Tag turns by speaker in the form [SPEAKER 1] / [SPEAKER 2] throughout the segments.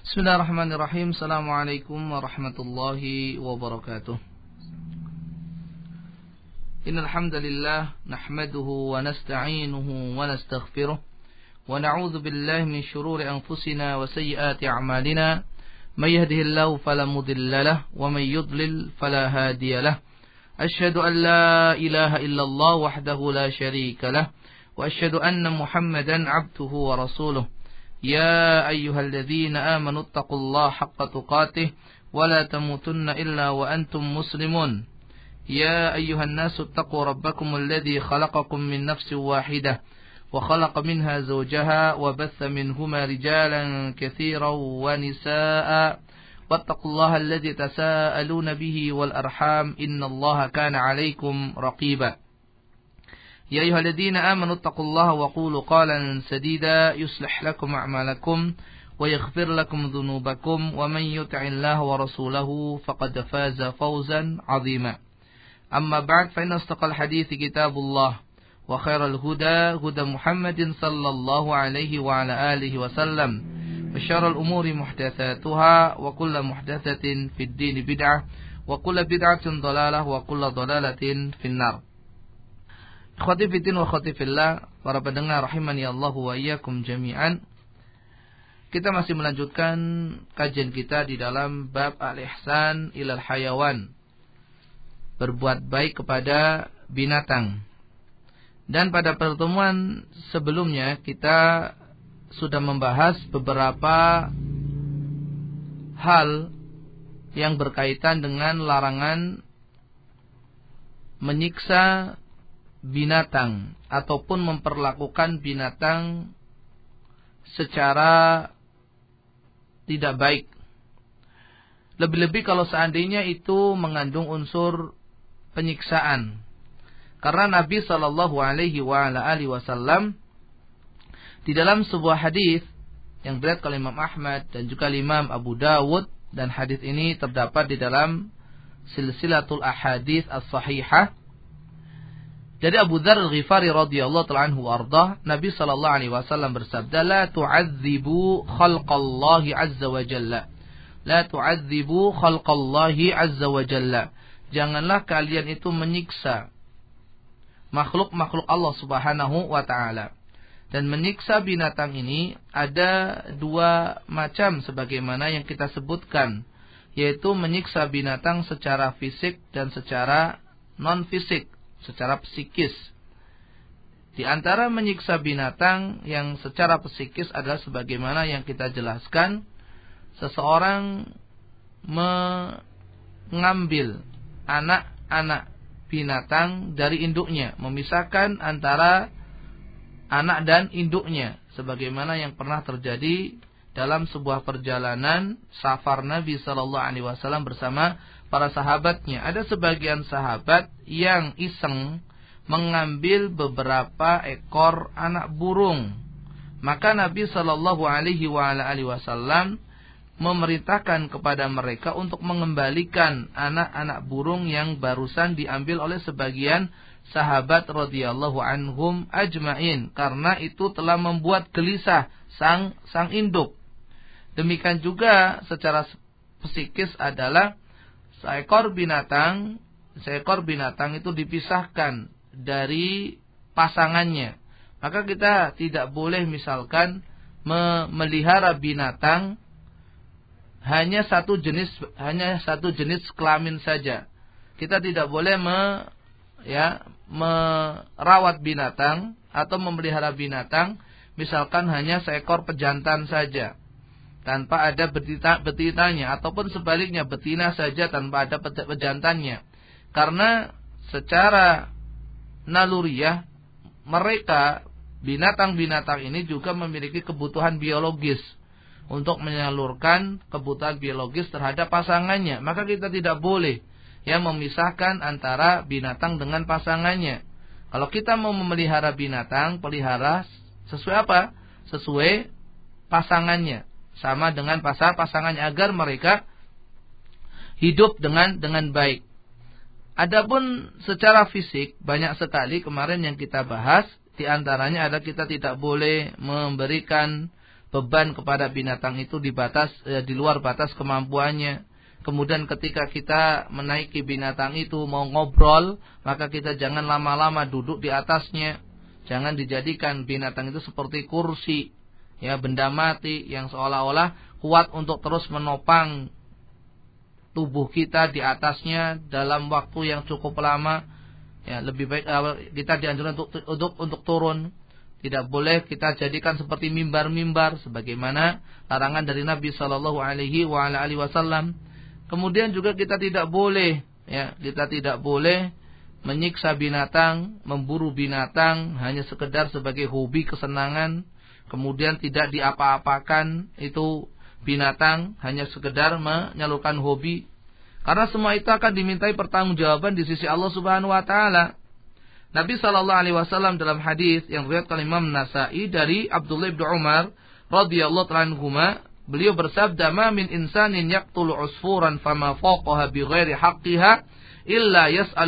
[SPEAKER 1] Bismillahirrahmanirrahim. Assalamualaikum warahmatullahi wabarakatuh. Innal hamdalillah nahmaduhu wa nasta'inuhu wa nastaghfiruh wa na'udzu billahi min shururi anfusina wa sayyiati a'malina. May yahdihillahu fala mudilla lahu wa may yudlil fala hadiya lahu. Asyhadu an la ilaha illallah wahdahu la syarika lahu wa asyhadu anna Muhammadan 'abduhu wa rasuluh. يا أيها الذين آمنوا اتقوا الله حق تقاته ولا تموتن إلا وأنتم مسلمون يا أيها الناس اتقوا ربكم الذي خلقكم من نفس واحدة وخلق منها زوجها وبث منهما رجالا كثيرا ونساء واتقوا الله الذي تساءلون به والأرحام إن الله كان عليكم رقيبا يا أيها الذين آمنوا اتقوا الله وقولوا قولا سديدا يصلح لكم أعمالكم ويغفر لكم ذنوبكم ومن يطع الله ورسوله فقد فاز فوزا عظيما أما بعد فإن أصدق الحديث كتاب الله وخير الهدى هدى محمد صلى الله عليه وعلى آله وسلم وشر الأمور محدثاتها وكل محدثة في الدين بدعة وكل بدعة ضلالة وكل ضلالة في النار. Ikhwati fiddin wa akhwati fillah, para pendengar rahimani Allah wa iyyakum jami'an. Kita masih melanjutkan kajian kita di dalam bab al-ihsan ilal hayawan, berbuat baik kepada binatang. Dan pada pertemuan sebelumnya kita sudah membahas beberapa hal yang berkaitan dengan larangan menyiksa binatang ataupun memperlakukan binatang secara tidak baik. Lebih-lebih kalau seandainya itu mengandung unsur penyiksaan. Karena Nabi sallallahu alaihi wasallam di dalam sebuah hadis yang diriwayatkan oleh Imam Ahmad dan juga Imam Abu Dawud, dan hadis ini terdapat di dalam silsilatul ahadits as-sahihah dari Abu Dzar Al-Ghifari radhiyallahu ta'ala anhu warḍah, Nabi sallallahu alaihi wasallam bersabda, "La tu'adzibu khalqallahi 'azza wa jalla." La tu'adzibu khalqallahi 'azza wa jalla. Janganlah kalian itu menyiksa makhluk-makhluk Allah Subhanahu wa taala. Dan menyiksa binatang ini ada dua macam sebagaimana yang kita sebutkan, yaitu menyiksa binatang secara fisik dan secara non-fisik, secara psikis. Di antara menyiksa binatang yang secara psikis adalah sebagaimana yang kita jelaskan, seseorang mengambil anak-anak binatang dari induknya, memisahkan antara anak dan induknya, sebagaimana yang pernah terjadi dalam sebuah perjalanan safar Nabi sallallahu alaihi wasallam bersama para sahabatnya. Ada sebagian sahabat yang iseng mengambil beberapa ekor anak burung. Maka Nabi sallallahu alaihi wasallam memerintahkan kepada mereka untuk mengembalikan anak-anak burung yang barusan diambil oleh sebagian sahabat radhiyallahu anhum ajmain, karena itu telah membuat gelisah sang induk. Demikian juga secara psikis adalah seekor binatang itu dipisahkan dari pasangannya. Maka kita tidak boleh misalkan memelihara binatang hanya satu jenis kelamin saja. Kita tidak boleh merawat binatang atau memelihara binatang misalkan hanya seekor pejantan saja tanpa ada betinanya, ataupun sebaliknya betina saja tanpa ada pejantannya. Karena secara naluriah mereka, binatang-binatang ini juga memiliki kebutuhan biologis untuk menyalurkan kebutuhan biologis terhadap pasangannya. Maka kita tidak boleh memisahkan antara binatang dengan pasangannya. Kalau kita mau memelihara binatang, pelihara sesuai apa? Sesuai pasangannya, sama dengan pasangannya, agar mereka hidup dengan baik. Adapun secara fisik banyak sekali kemarin yang kita bahas, di antaranya adalah kita tidak boleh memberikan beban kepada binatang itu di luar batas kemampuannya. Kemudian ketika kita menaiki binatang itu mau ngobrol, maka kita jangan lama-lama duduk di atasnya. Jangan dijadikan binatang itu seperti kursi, ya, benda mati yang seolah-olah kuat untuk terus menopang tubuh kita di atasnya dalam waktu yang cukup lama. Ya, lebih baik kita dianjurkan untuk turun. Tidak boleh kita jadikan seperti mimbar-mimbar sebagaimana larangan dari Nabi sallallahu alaihi wasallam. Kemudian juga kita tidak boleh menyiksa binatang, memburu binatang hanya sekedar sebagai hobi kesenangan, kemudian tidak diapa-apakan itu binatang hanya sekedar menyalurkan hobi. Karena semua itu akan dimintai pertanggungjawaban di sisi Allah Subhanahu wa taala. Nabi sallallahu alaihi wasallam dalam hadis yang diriwayatkan Imam Nasa'i dari Abdullah bin Umar radhiyallahu ta'ala anhuma, beliau bersabda, "Ma min insanin yaqtulu usfuran fama faqaha bighairi haqqiha illa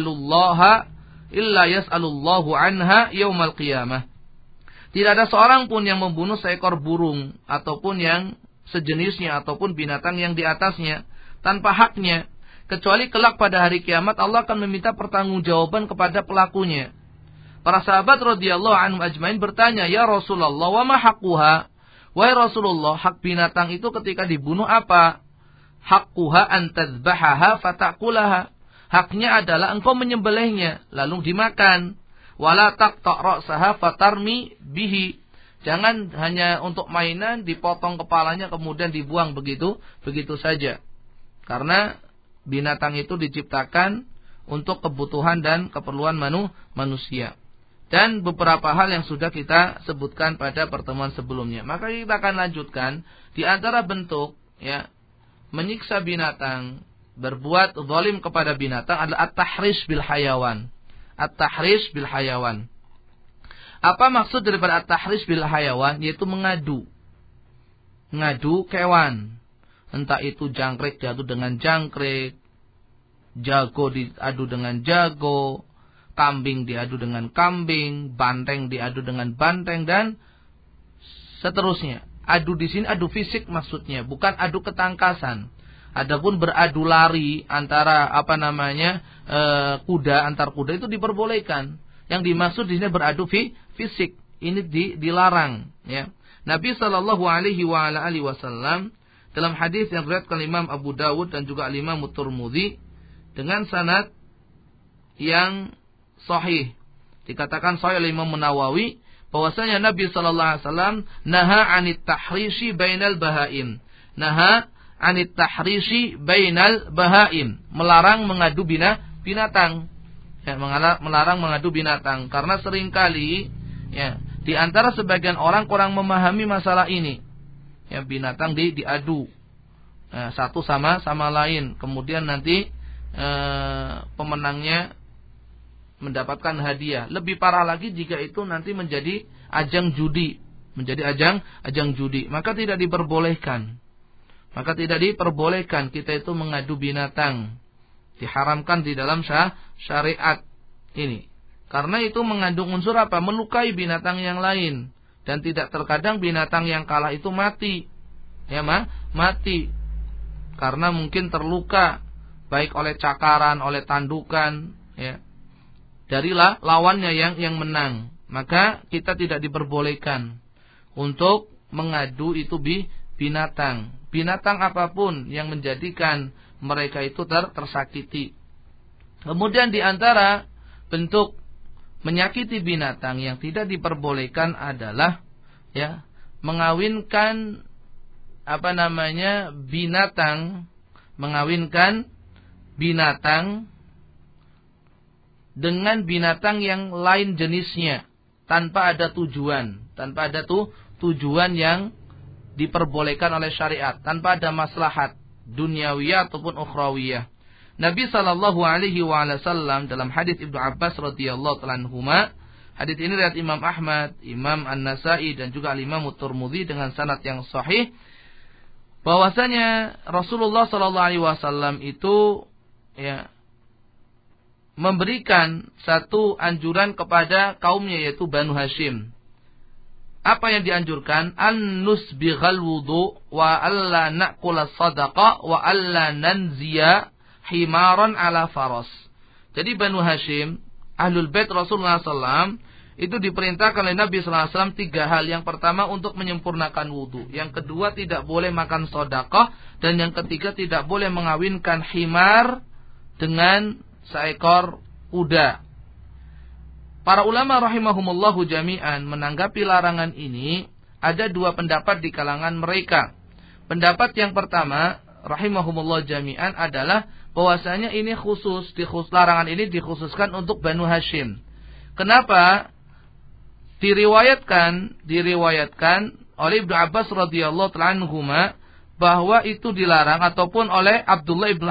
[SPEAKER 1] yas'alullahu anha yaumal qiyamah." Tidak ada seorang pun yang membunuh seekor burung ataupun yang sejenisnya ataupun binatang yang di atasnya tanpa haknya, kecuali kelak pada hari kiamat Allah akan meminta pertanggungjawaban kepada pelakunya. Para sahabat radhiyallahu anhum ajmain bertanya, "Ya Rasulullah, wa ma haqquha?" Wahai Rasulullah, hak binatang itu ketika dibunuh apa? Haqquha an tadhbahaha fatakulaha. Haknya adalah engkau menyembelihnya lalu dimakan. Wala taqta' ra'saha fatarmi bihi. Jangan hanya untuk mainan dipotong kepalanya kemudian dibuang begitu saja. Karena binatang itu diciptakan untuk kebutuhan dan keperluan manusia. Dan beberapa hal yang sudah kita sebutkan pada pertemuan sebelumnya. Maka kita akan lanjutkan di antara bentuk menyiksa binatang, berbuat zalim kepada binatang adalah at-tahrish bil hayawan. At-tahrish bil hayawan. Apa maksud daripada at-tahrish bil hayawan? Yaitu mengadu kewan. Entah itu jangkrik diadu dengan jangkrik, jago diadu dengan jago, kambing diadu dengan kambing, banteng diadu dengan banteng, dan seterusnya. Adu di sini adu fisik maksudnya, bukan adu ketangkasan. Adapun beradu lari antara kuda antar kuda itu diperbolehkan. Yang dimaksud di sini beradu fisik, ini dilarang. Ya. Nabi sallallahu alaihi wasallam dalam hadis yang diriwayatkan Imam Abu Dawud dan juga Imam Tirmidzi dengan sanad yang sahih, dikatakan sahih oleh Imam Nawawi bahwasanya Nabi sallallahu alaihi wasallam naha 'anit tahrishi bainal bahaim. Naha 'anit tahrishi bainal bahaim, melarang mengadu binatang. Ya, melarang mengadu binatang karena seringkali di antara sebagian orang kurang memahami masalah ini. Ya, binatang diadu satu sama lain, kemudian nanti pemenangnya mendapatkan hadiah. Lebih parah lagi jika itu nanti menjadi ajang judi, maka tidak diperbolehkan. Kita itu mengadu binatang. Diharamkan di dalam syariat ini. Karena itu mengandung unsur apa? Melukai binatang yang lain. Dan tidak terkadang binatang yang kalah itu mati. Ya, mati. Karena mungkin terluka baik oleh cakaran, oleh tandukan, ya, dari lawannya yang menang. Maka kita tidak diperbolehkan untuk mengadu itu binatang. Binatang apapun yang menjadikan mereka itu tersakiti. Kemudian di antara bentuk menyakiti binatang yang tidak diperbolehkan adalah mengawinkan binatang dengan binatang yang lain jenisnya tanpa ada tujuan yang diperbolehkan oleh syariat, tanpa ada maslahat duniawiyah ataupun ukhrawiyah. Nabi sallallahu alaihi wasallam dalam hadis Ibnu Abbas radhiyallahu ta'ala anhuma, hadis ini riwayat Imam Ahmad, Imam An-Nasa'i dan juga Imam Tirmidzi dengan sanad yang sahih, bahwasanya Rasulullah sallallahu alaihi wasallam itu memberikan satu anjuran kepada kaumnya yaitu Banu Hashim apa yang dianjurkan? An-nusbighal wudu wa alla na'kula sadaqah wa alla nanziya himaran ala faras. Jadi Banu Hashim, Ahlul Bait Rasulullah SAW, itu diperintahkan oleh Nabi SAW 3 hal. Yang pertama untuk menyempurnakan wudu. Yang kedua tidak boleh makan sedekah. Dan yang ketiga tidak boleh mengawinkan himar dengan seekor kuda. Para ulama rahimahumullahu jami'an menanggapi larangan ini, ada 2 pendapat di kalangan mereka. Pendapat yang pertama rahimahumullahu jami'an adalah bahwasanya ini larangan ini dikhususkan untuk Banu Hashim. Kenapa? Diriwayatkan oleh Ibnu Abbas radhiyallahu ta'ala anhuma bahwa itu dilarang, ataupun oleh Abdullah ibn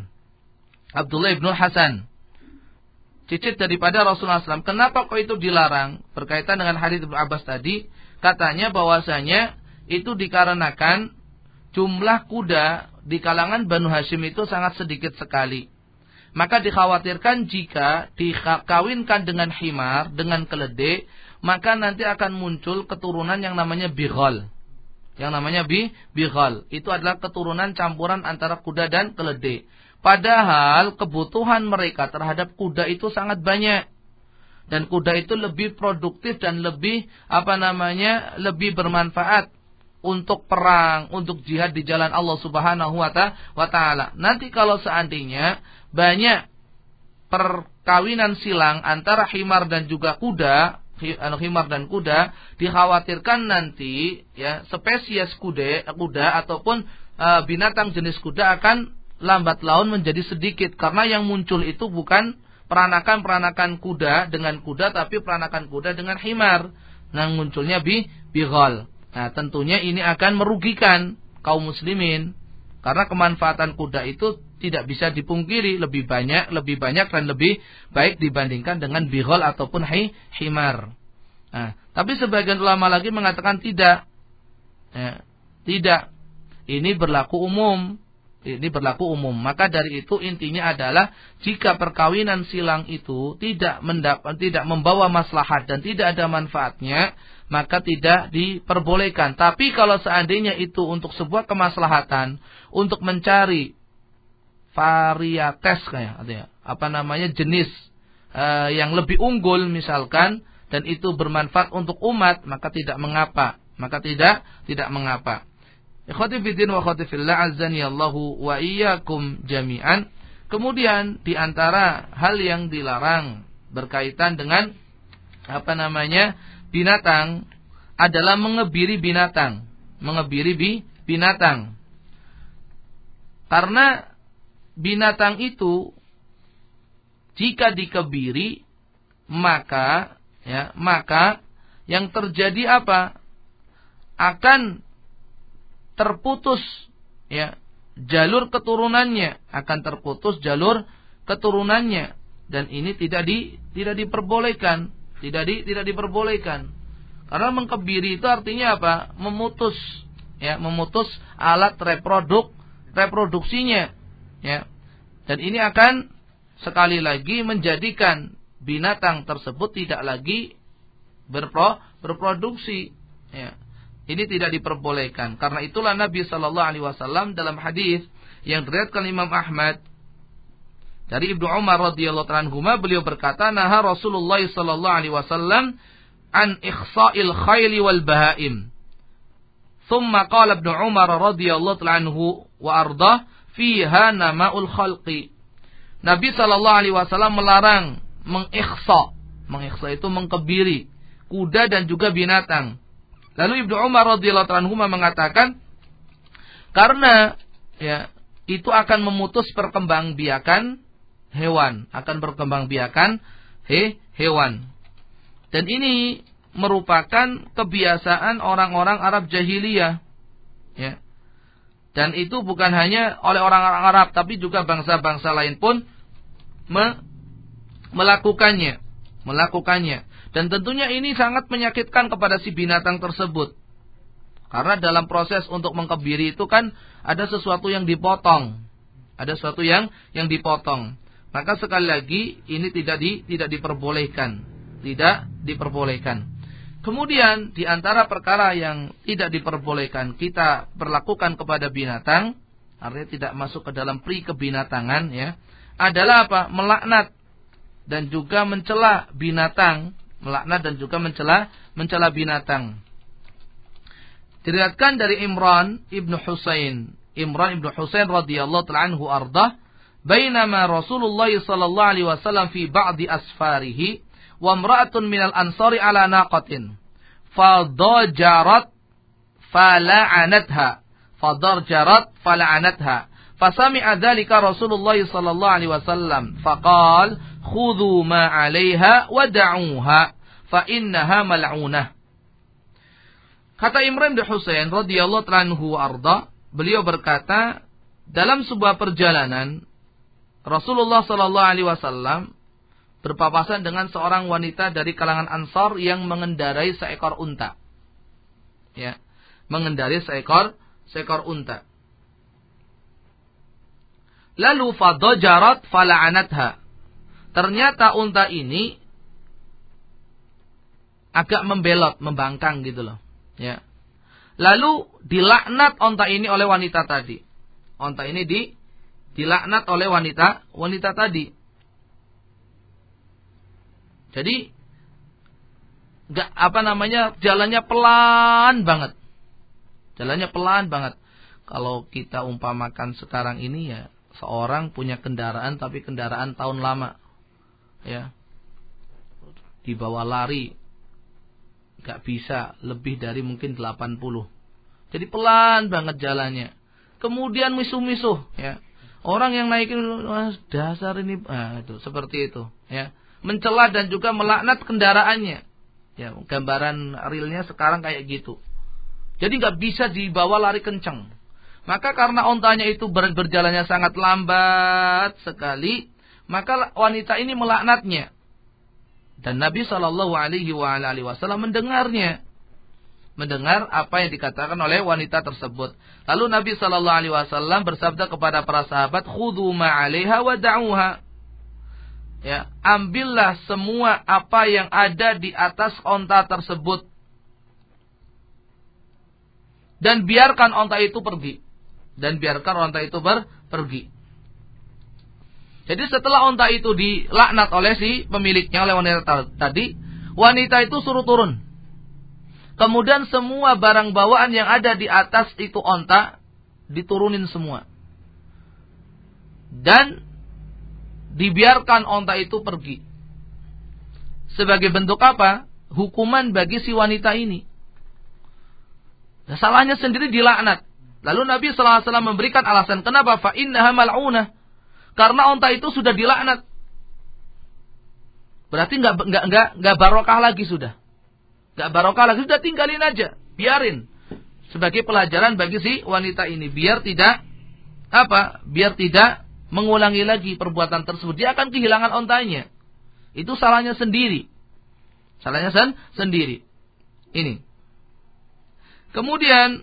[SPEAKER 1] Hasan, cicit daripada Rasulullah SAW. Kenapa kok itu dilarang? Berkaitan dengan hadits Ibnu Abbas tadi, katanya bahwasanya itu dikarenakan jumlah kuda di kalangan Banu Hashim itu sangat sedikit sekali. Maka dikhawatirkan jika dikawinkan dengan himar, dengan keledai, maka nanti akan muncul keturunan yang namanya bighal. Yang namanya bighal. Itu adalah keturunan campuran antara kuda dan keledai. Padahal kebutuhan mereka terhadap kuda itu sangat banyak. Dan kuda itu lebih produktif dan lebih lebih bermanfaat untuk perang, untuk jihad di jalan Allah Subhanahu wa taala. Nanti kalau seandainya banyak perkawinan silang antara himar dan juga kuda, dikhawatirkan nanti ya spesies kuda ataupun binatang jenis kuda akan lambat laun menjadi sedikit, karena yang muncul itu bukan peranakan kuda dengan kuda, tapi peranakan kuda dengan himar. Nah, munculnya bighal. Nah, tentunya ini akan merugikan kaum muslimin, karena kemanfaatan kuda itu tidak bisa dipungkiri, lebih banyak dan lebih baik dibandingkan dengan bighal ataupun himar. Nah, tapi sebagian ulama lagi mengatakan tidak. Ya, tidak. Ini berlaku umum. Maka dari itu intinya adalah jika perkawinan silang itu tidak membawa maslahat dan tidak ada manfaatnya, maka tidak diperbolehkan. Tapi kalau seandainya itu untuk sebuah kemaslahatan, untuk mencari varietas jenis yang lebih unggul misalkan, dan itu bermanfaat untuk umat, maka tidak mengapa. Ikhwati fiddin wa akhwati fillah, azani Allahu wa iyyakum jami'an. Kemudian di antara hal yang dilarang berkaitan dengan binatang adalah mengebiri binatang. Karena binatang itu jika dikebiri, maka yang terjadi apa? Akan terputus jalur keturunannya, dan ini tidak diperbolehkan, karena mengkebiri itu artinya apa? Memutus alat reproduksinya, dan ini akan sekali lagi menjadikan binatang tersebut tidak lagi berproduksi. Ini tidak diperbolehkan. Karena itulah Nabi SAW dalam hadis yang diriwayatkan Imam Ahmad dari Ibnu Umar radhiyallahu anhu, beliau berkata, "Naha Rasulullah SAW an ikhsa'il khayli wal bahaim." Thumma qala Ibnu Umar radhiyallahu anhu wa ardah, "Fiha nama'ul khalqi." Nabi SAW melarang mengikhsa. Mengikhsa itu mengkebiri kuda dan juga binatang. Lalu Ibnu Umar radhiyallahu anhu mengatakan, karena itu akan memutus perkembangbiakan hewan, hewan. Dan ini merupakan kebiasaan orang-orang Arab jahiliyah. Dan itu bukan hanya oleh orang-orang Arab, tapi juga bangsa-bangsa lain pun melakukannya. Dan tentunya ini sangat menyakitkan kepada si binatang tersebut. Karena dalam proses untuk mengkebiri itu kan ada sesuatu yang dipotong. Maka sekali lagi ini tidak diperbolehkan. Kemudian di antara perkara yang tidak diperbolehkan kita perlakukan kepada binatang, artinya tidak masuk ke dalam pri kebinatangan ya, adalah apa? Melaknat dan juga mencela binatang, melaknat dan juga mencela binatang. Diriwayatkan dari Imran ibnu Husain radhiyallahu ta'ala anhu ardah, bainama Rasulullah sallallahu alaihi wasallam fi ba'di asfarihi wa imra'atun minal ansari ala naqatin fadajarat fala'anatha fasami'a dzalika Rasulullah sallallahu alaihi wasallam faqala khudhu ma 'alaiha wa da'uha fa innaha mal'unah. Kata Imran bin Husain radhiyallahu anhu arda, beliau berkata, dalam sebuah perjalanan Rasulullah sallallahu alaihi wasallam berpapasan dengan seorang wanita dari kalangan Ansar yang mengendarai seekor unta. Ya, mengendarai seekor unta. Lalu fadajarat fala'anatha. Ternyata unta ini agak membelot, membangkang gitu loh. Ya. Lalu dilaknat unta ini oleh wanita tadi. Unta ini dilaknat oleh wanita tadi. Jadi jalannya pelan banget. Kalau kita umpamakan sekarang ini ya, seorang punya kendaraan tapi kendaraan tahun lama. Ya. Dibawa lari enggak bisa lebih dari mungkin 80. Jadi pelan banget jalannya. Kemudian misuh-misuh ya. Orang yang naikin dasar ini itu seperti itu ya. Mencela dan juga melaknat kendaraannya. Ya, gambaran realnya sekarang kayak gitu. Jadi nggak bisa dibawa lari kencang. Maka karena ontanya itu berjalannya sangat lambat sekali, maka wanita ini melaknatnya. Dan Nabi Shallallahu Alaihi Wasallam mendengarnya, mendengar apa yang dikatakan oleh wanita tersebut. Lalu Nabi Shallallahu Alaihi Wasallam bersabda kepada para sahabat, khudhu ma'alaiha wa da'uha. Ya, ambillah semua apa yang ada di atas onta tersebut dan biarkan onta itu pergi. Pergi. Jadi setelah onta itu dilaknat oleh si pemiliknya, oleh wanita tadi, wanita itu suruh turun. Kemudian semua barang bawaan yang ada di atas itu onta diturunin semua. Dan dibiarkan onta itu pergi. Sebagai bentuk apa? Hukuman bagi si wanita ini. Nah, salahnya sendiri dilaknat. Lalu Nabi SAW memberikan alasan. Kenapa? Fa innaha mal'unah. Karena onta itu sudah dilaknat. Berarti nggak barokah lagi sudah. Nggak barokah lagi, sudah tinggalin aja. Biarin. Sebagai pelajaran bagi si wanita ini. Biar tidak mengulangi lagi perbuatan tersebut. Dia akan kehilangan ontanya. Itu salahnya sendiri. Ini. Kemudian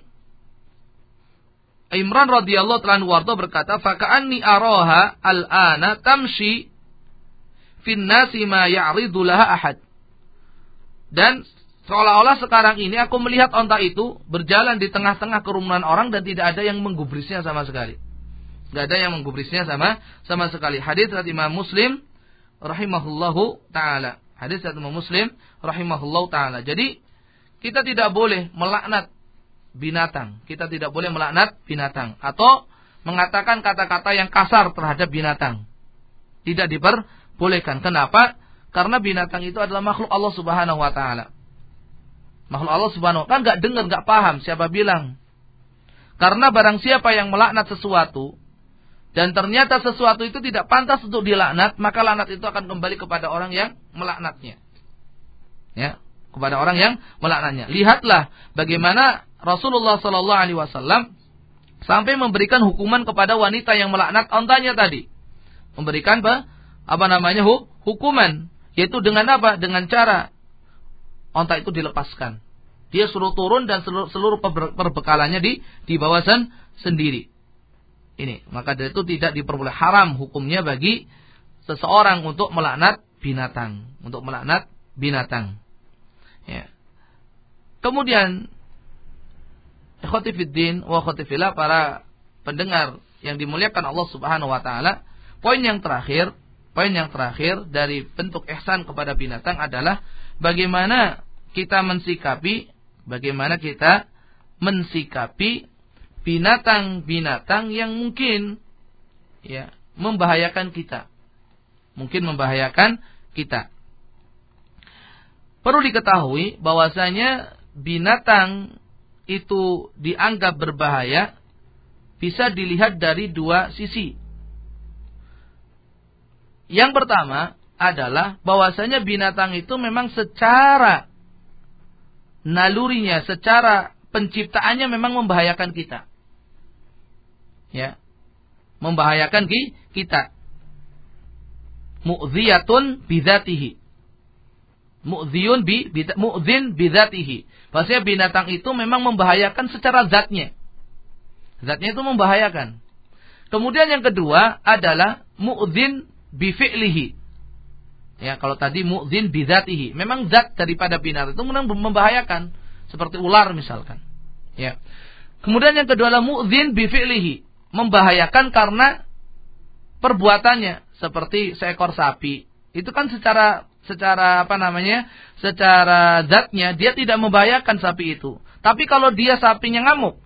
[SPEAKER 1] Imran radhiyallahu anhu berkata, "Faka'anni araha al-ana tamshi fin nasi ma ya'ridu laha ahad." Dan seolah-olah sekarang ini aku melihat onta itu berjalan di tengah-tengah kerumunan orang dan tidak ada yang menggubrisnya sama sekali. Tidak ada yang menggubrisnya sama sekali. Hadis riwayat Imam Muslim rahimahullahu taala. Jadi kita tidak boleh melaknat binatang. Atau mengatakan kata-kata yang kasar terhadap binatang. Tidak diperbolehkan. Kenapa? Karena binatang itu adalah makhluk Allah Subhanahu wa taala. Makhluk Allah Subhanahu wa taala. Kan enggak dengar, enggak paham siapa bilang. Karena barang siapa yang melaknat sesuatu dan ternyata sesuatu itu tidak pantas untuk dilaknat, maka laknat itu akan kembali kepada orang yang melaknatnya. Ya, kepada orang yang melaknatnya. Lihatlah bagaimana Rasulullah sallallahu alaihi wasallam sampai memberikan hukuman kepada wanita yang melaknat ontanya tadi. Memberikan hukuman, yaitu dengan apa? Dengan cara onta itu dilepaskan. Dia suruh turun dan seluruh perbekalannya dibawa sendiri. Ini, maka dari itu tidak diperbolehkan, haram hukumnya bagi seseorang untuk melaknat binatang, Ya. Kemudian ikhwati fiddin wa akhwati fillah, para pendengar yang dimuliakan Allah Subhanahu wa taala, poin yang terakhir dari bentuk ihsan kepada binatang adalah bagaimana kita mensikapi binatang-binatang yang mungkin membahayakan kita. Perlu diketahui bahwasanya binatang itu dianggap berbahaya bisa dilihat dari dua sisi. Yang pertama adalah bahwasanya binatang itu memang secara nalurinya, secara penciptaannya memang membahayakan kita. Ya. Membahayakan kita. Mu'dziyatun bidzatihi. Mu'dzin bidzatihi. Maksudnya binatang itu memang membahayakan secara zatnya. Zatnya itu membahayakan. Kemudian yang kedua adalah mu'dzin bifi'lihi. Ya, kalau tadi mu'dzin bidzatihi, memang zat daripada binatang itu memang membahayakan, seperti ular misalkan. Ya. Kemudian yang kedua adalah mu'dzin bifi'lihi, membahayakan karena perbuatannya, seperti seekor sapi. Itu kan secara zatnya dia tidak membahayakan sapi itu. Tapi kalau dia sapinya ngamuk,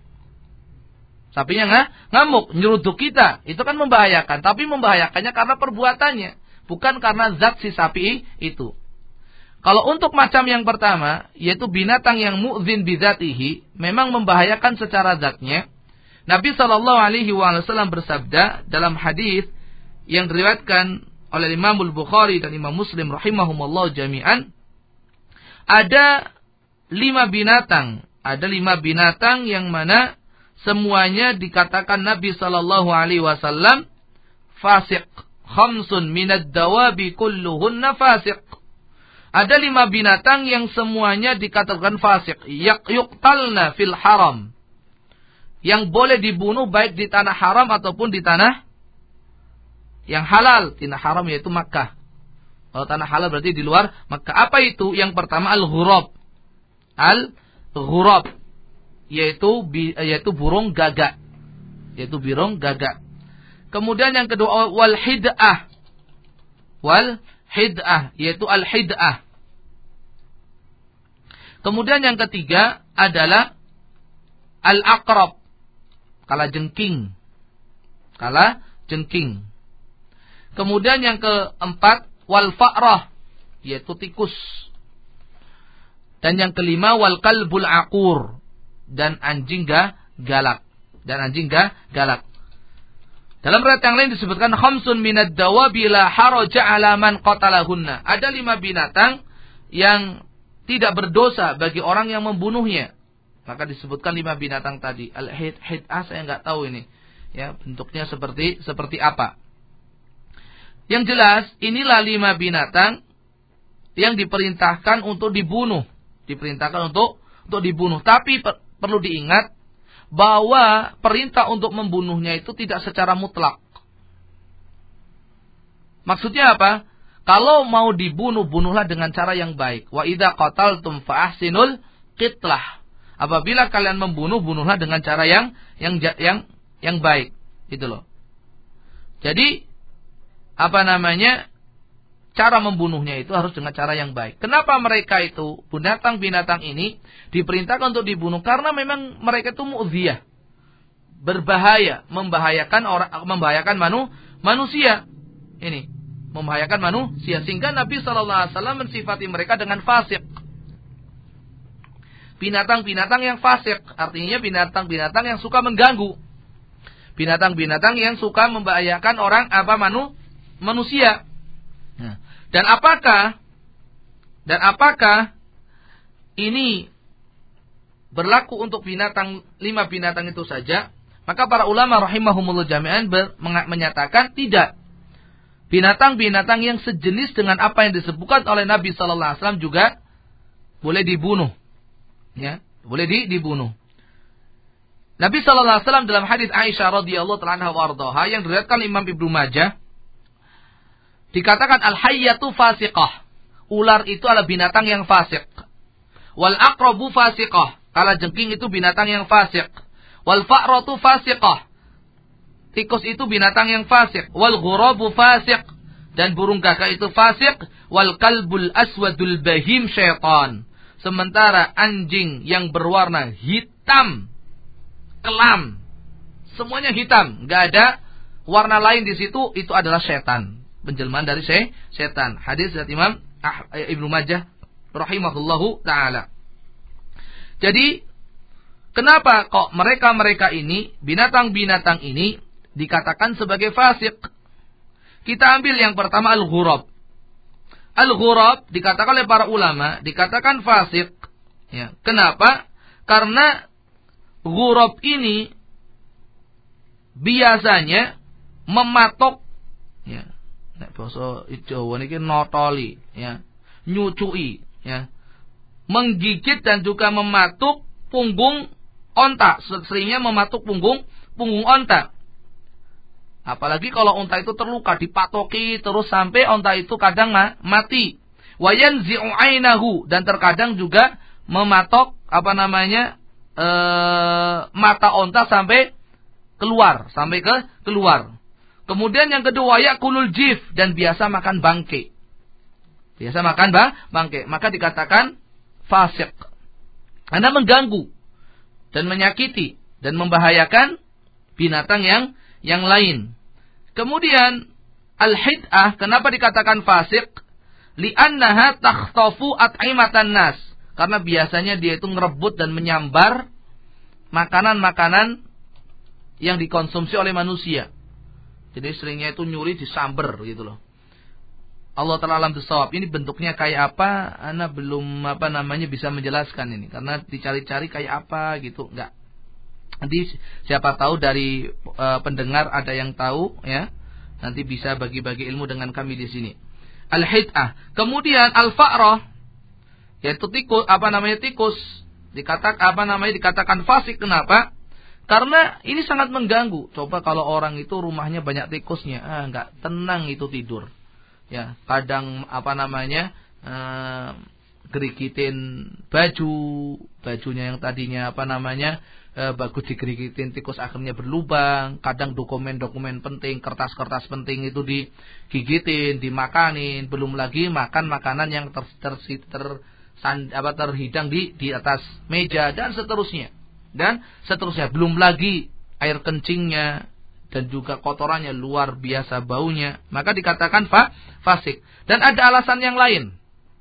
[SPEAKER 1] nyeruduk kita, itu kan membahayakan. Tapi membahayakannya karena perbuatannya, bukan karena zat si sapi itu. Kalau untuk macam yang pertama, yaitu binatang yang mu'dzin bidzatihi, memang membahayakan secara zatnya. Nabi SAW bersabda dalam hadis yang diriwayatkan oleh Imam Al-Bukhari dan Imam Muslim rahimahumullah jami'an, ada 5 binatang yang mana semuanya dikatakan Nabi SAW fasiq. Khamsun minad dawabi kulluhunna fasiq. Ada 5 binatang yang semuanya dikatakan fasik. Yuqtalna fil haram. Yang boleh dibunuh baik di tanah haram ataupun di tanah yang halal. Tanah haram yaitu Makkah. Kalau tanah halal berarti di luar Makkah. Apa itu? Yang pertama al-ghurab. Al-ghurab. Yaitu burung gagak. Kemudian yang kedua wal hid'ah. Yaitu al-hid'ah. Kemudian yang ketiga adalah al-aqrab. Kalajengking. Kemudian yang keempat wal fa'rah, yaitu tikus. Dan yang kelima wal kalbul aqur, dan anjing galak. Dalam riwayat yang lain disebutkan khamsun minad dawabi la haraja ala man qatalahunna. Ada 5 binatang yang tidak berdosa bagi orang yang membunuhnya. Maka disebutkan 5 binatang tadi. Al-hid'ah saya enggak tahu ini. Ya, bentuknya seperti apa. Yang jelas inilah 5 binatang yang diperintahkan untuk dibunuh. Tapi perlu diingat bahwa perintah untuk membunuhnya itu tidak secara mutlak. Maksudnya apa? Kalau mau dibunuh, bunuhlah dengan cara yang baik. Wa idza qataltum fa ahsinul qitlah. Apabila kalian membunuh, bunuhlah dengan cara yang baik. Gitu loh. Jadi cara membunuhnya itu harus dengan cara yang baik. Kenapa mereka itu, binatang-binatang ini diperintahkan untuk dibunuh? Karena memang mereka itu mu'dziyah, berbahaya, membahayakan manusia. Ini membahayakan manusia, sehingga Nabi SAW mensifati mereka dengan fasik. Binatang-binatang yang fasik, artinya binatang-binatang yang suka mengganggu. Binatang-binatang yang suka membahayakan manusia. Nah, dan apakah ini berlaku untuk 5 binatang itu saja? Maka para ulama rahimahumullah jami'an menyatakan tidak. Binatang-binatang yang sejenis dengan apa yang disebutkan oleh Nabi sallallahu alaihi wasallam juga boleh dibunuh. Ya, boleh dibunuh. Nabi sallallahu alaihi wasallam dalam hadis Aisyah radhiyallahu ta'ala anha warḍaha yang diriwayatkan Imam Ibnu Majah, dikatakan al-hayyatu fasiqah. Ular itu adalah binatang yang fasik. Wal aqrabu fasiqah. Kalajengking itu binatang yang fasik. Wal fa'ratu fasiqah. Tikus itu binatang yang fasik. Wal ghurabu fasik. Dan burung gagak itu fasik. Wal kalbul aswadul bahim syaitan. Sementara anjing yang berwarna hitam, kelam, semuanya hitam, nggak ada warna lain di situ, itu adalah setan. Penjelmaan dari setan. Hadis dari Imam Ibnu Majah rahimahullahu taala. Jadi kenapa kok mereka ini, binatang-binatang ini dikatakan sebagai fasik? Kita ambil yang pertama al-ghurab. Al-ghurab dikatakan oleh para ulama dikatakan fasik. Ya, kenapa? Karena ghurab ini biasanya mematok, ya, nek basa Jawa niki notoli, ya, nyucui, ya, menggigit dan juga mematuk punggung onta, seringnya mematuk punggung onta. Apalagi kalau onta itu terluka, dipatoki terus sampai onta itu kadang mati. Wayanzi'u 'ainahu, dan terkadang juga mematok mata onta sampai keluar. Kemudian yang kedua, yakulul jif, dan biasa makan bangke. Maka dikatakan fasik. Karena mengganggu dan menyakiti dan membahayakan binatang yang lain. Kemudian al-hid'ah, kenapa dikatakan fasik? Li'annaha takhtafu at'imatan nas. Karena biasanya dia itu ngerebut dan menyambar makanan-makanan yang dikonsumsi oleh manusia. Jadi seringnya itu nyuri disamber gitu loh. Allah Ta'ala alam bisawab. Ini bentuknya kayak apa? Ana belum bisa menjelaskan ini. Karena dicari-cari kayak apa gitu. Enggak. Nanti siapa tahu dari pendengar ada yang tahu, ya. Nanti bisa bagi-bagi ilmu dengan kami di sini. Al-hid'ah. Kemudian al-fa'rah, yaitu tikus, tikus. Dikatakan fasik. Kenapa? Karena ini sangat mengganggu. Coba kalau orang itu rumahnya banyak tikusnya, enggak tenang itu tidur. Ya, kadang gerigitin bajunya yang tadinya bagus digerigitin tikus akhirnya berlubang. Kadang dokumen-dokumen penting, kertas-kertas penting itu digigitin, dimakanin. Belum lagi makan makanan yang terhidang di atas meja dan seterusnya. Belum lagi air kencingnya dan juga kotorannya luar biasa baunya. Maka dikatakan fasik. Dan ada alasan yang lain.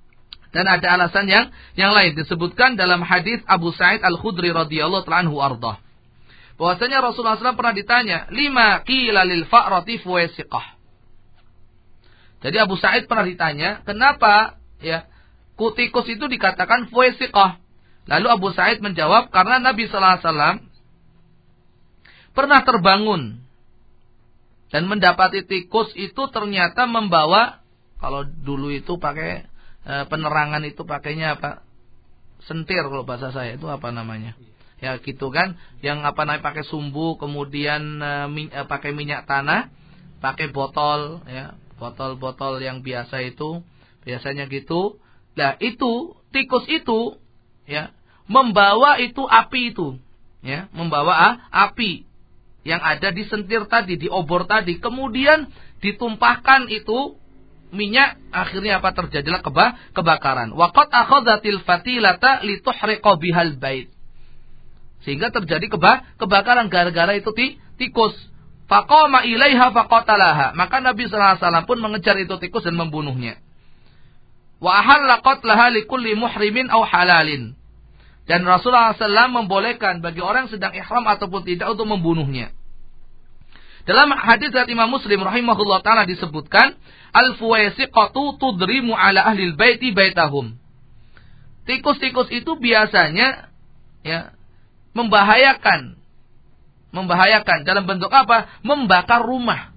[SPEAKER 1] Disebutkan dalam hadis Abu Sa'id Al-Khudri radhiyallahu anhu ardah. Bahwasanya Rasulullah SAW pernah ditanya, lima qila lil fa'rati fuwasiqah. Jadi Abu Sa'id pernah ditanya, kenapa ya tikus itu dikatakan fuwasiqah? Lalu Abu Sa'id menjawab, karena Nabi sallallahu alaihi wasallam pernah terbangun dan mendapati tikus itu ternyata membawa, kalau dulu itu pakai penerangan itu pakainya apa? Sentir kalau bahasa saya itu apa namanya? Ya gitu kan, yang pakai sumbu, kemudian pakai minyak tanah, pakai botol, ya, botol-botol yang biasa itu, biasanya gitu. Nah, itu tikus itu ya membawa itu api itu, ya, membawa api yang ada di sentir tadi, di obor tadi, kemudian ditumpahkan itu minyak, akhirnya terjadilah kebakaran. Waqad akhadhatil fatilata lituhriqa bihal bait. Sehingga terjadi kebakaran gara-gara itu tikus. Faqama ilaiha faqatalaha. Maka Nabi sallallahu alaihi wasallam pun mengejar itu tikus dan membunuhnya. Wa ahalla qatlaha likulli muhrimin aw halalin. Dan Rasulullah SAW membolehkan bagi orang yang sedang ihram ataupun tidak untuk membunuhnya. Dalam hadis dari Imam Muslim rahimahullah ta'ala disebutkan, al-fuwasiqatu tudrimu ala ahlil baiti baitahum. Tikus-tikus itu biasanya ya membahayakan dalam bentuk apa? Membakar rumah.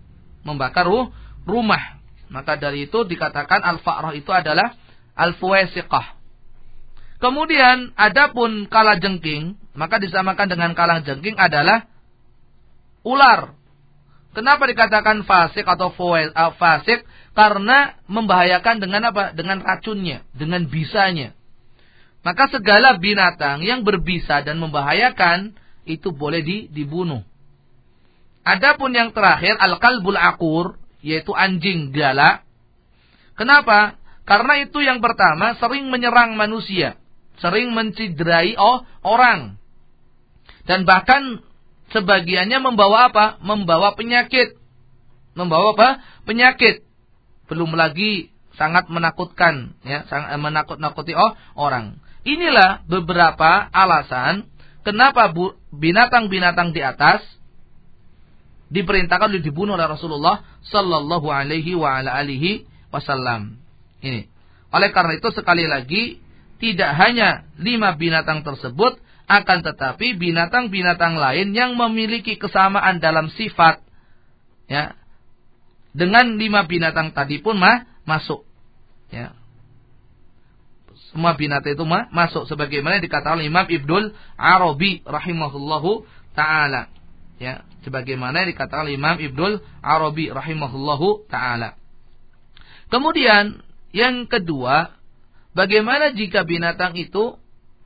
[SPEAKER 1] Maka dari itu dikatakan al-fa'rah itu adalah al-fuwasiqah. Kemudian adapun kalajengking, maka disamakan dengan kalajengking adalah ular. Kenapa dikatakan fasik atau fasik? Karena membahayakan dengan apa? Dengan racunnya, dengan bisanya. Maka segala binatang yang berbisa dan membahayakan itu boleh dibunuh. Adapun yang terakhir al-kalbul aqur, yaitu anjing galak. Kenapa? Karena itu yang pertama sering menyerang manusia, sering menciderai orang. Dan bahkan sebagiannya membawa apa? Membawa penyakit. Membawa apa? Penyakit. Belum lagi sangat menakutkan, ya, sangat menakut-nakuti orang. Inilah beberapa alasan kenapa binatang-binatang di atas diperintahkan untuk dibunuh oleh Rasulullah sallallahu alaihi wa ala alihi wasallam. Ini. Oleh karena itu sekali lagi tidak hanya 5 binatang tersebut, akan tetapi binatang-binatang lain yang memiliki kesamaan dalam sifat, ya, dengan 5 binatang tadi pun masuk, ya. Semua binatang itu masuk sebagaimana dikatakan Imam Ibnul Arabi rahimahullahu taala, ya, sebagaimana dikatakan Imam Ibnul Arabi rahimahullahu taala. Kemudian yang kedua, bagaimana jika binatang itu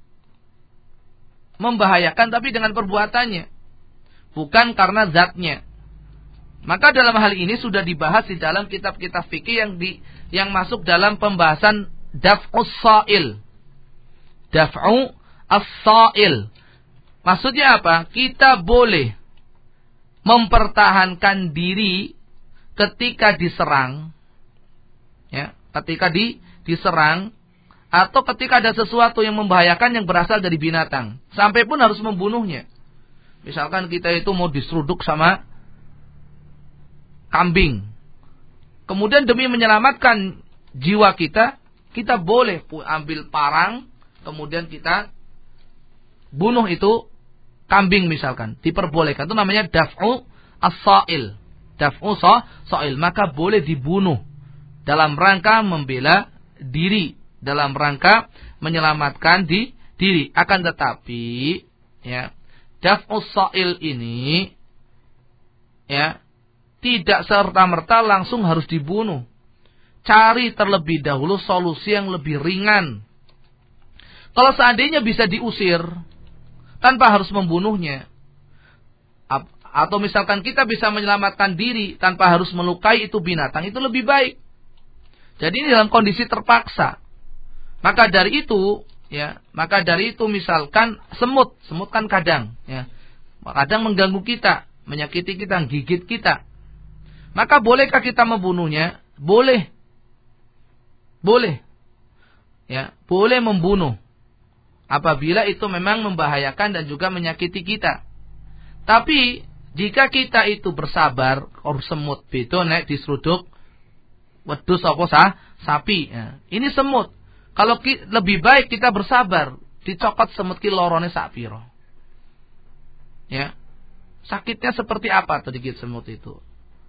[SPEAKER 1] membahayakan tapi dengan perbuatannya, bukan karena zatnya. Maka dalam hal ini sudah dibahas di dalam kitab-kitab fikih yang masuk dalam pembahasan daf'us sa'il. Daf'u as-sa'il. Maksudnya apa? Kita boleh mempertahankan diri ketika diserang, ya, ketika diserang atau ketika ada sesuatu yang membahayakan yang berasal dari binatang, sampai pun harus membunuhnya. Misalkan kita itu mau diseruduk sama kambing, kemudian demi menyelamatkan jiwa kita, kita boleh ambil parang, kemudian kita bunuh itu kambing misalkan, diperbolehkan. Itu namanya daf'u as-sa'il. Daf'u sa'il, maka boleh dibunuh dalam rangka membela diri, dalam rangka menyelamatkan diri. Akan tetapi, ya, daf'u as-sa'il ini, ya, tidak serta-merta langsung harus dibunuh. Cari terlebih dahulu solusi yang lebih ringan. Kalau seandainya bisa diusir tanpa harus membunuhnya, atau misalkan kita bisa menyelamatkan diri tanpa harus melukai itu binatang, itu lebih baik. Jadi ini dalam kondisi terpaksa. Maka dari itu misalkan semut kan kadang, ya, kadang mengganggu kita, menyakiti kita, gigit kita. Maka bolehkah kita membunuhnya? Boleh. Ya, boleh membunuh apabila itu memang membahayakan dan juga menyakiti kita. Tapi jika kita itu bersabar, semut beto nek diseruduk wedhus apa sapi, ya. Ini semut. Kalau lebih baik kita bersabar, dicokot semut ki lorone sak pira. Ya. Sakitnya seperti apa tuh digigit semut itu?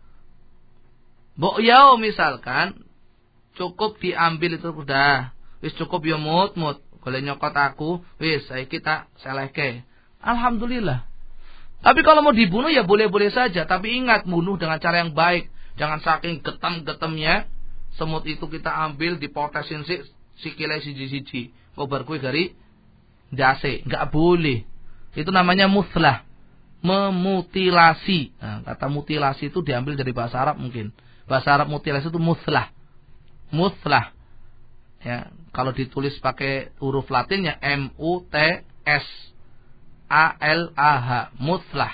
[SPEAKER 1] Mbok yao misalkan cukup diambil itu udah, wis cukup ya mut, boleh nyokot aku, wis saiki tak selehke. Alhamdulillah. Tapi kalau mau dibunuh ya boleh-boleh saja, tapi ingat bunuh dengan cara yang baik. Jangan saking getem-getemnya semut itu kita ambil dipotesin sikile siji-siji. Kobar kuwi gari ndase, enggak boleh. Itu namanya muslah, memutilasi. Nah, kata mutilasi itu diambil dari bahasa Arab mungkin. Bahasa Arab mutilasi itu muslah. Muslah, ya, kalau ditulis pakai huruf Latinnya M-U-T-S-A-L-A-H, muslah,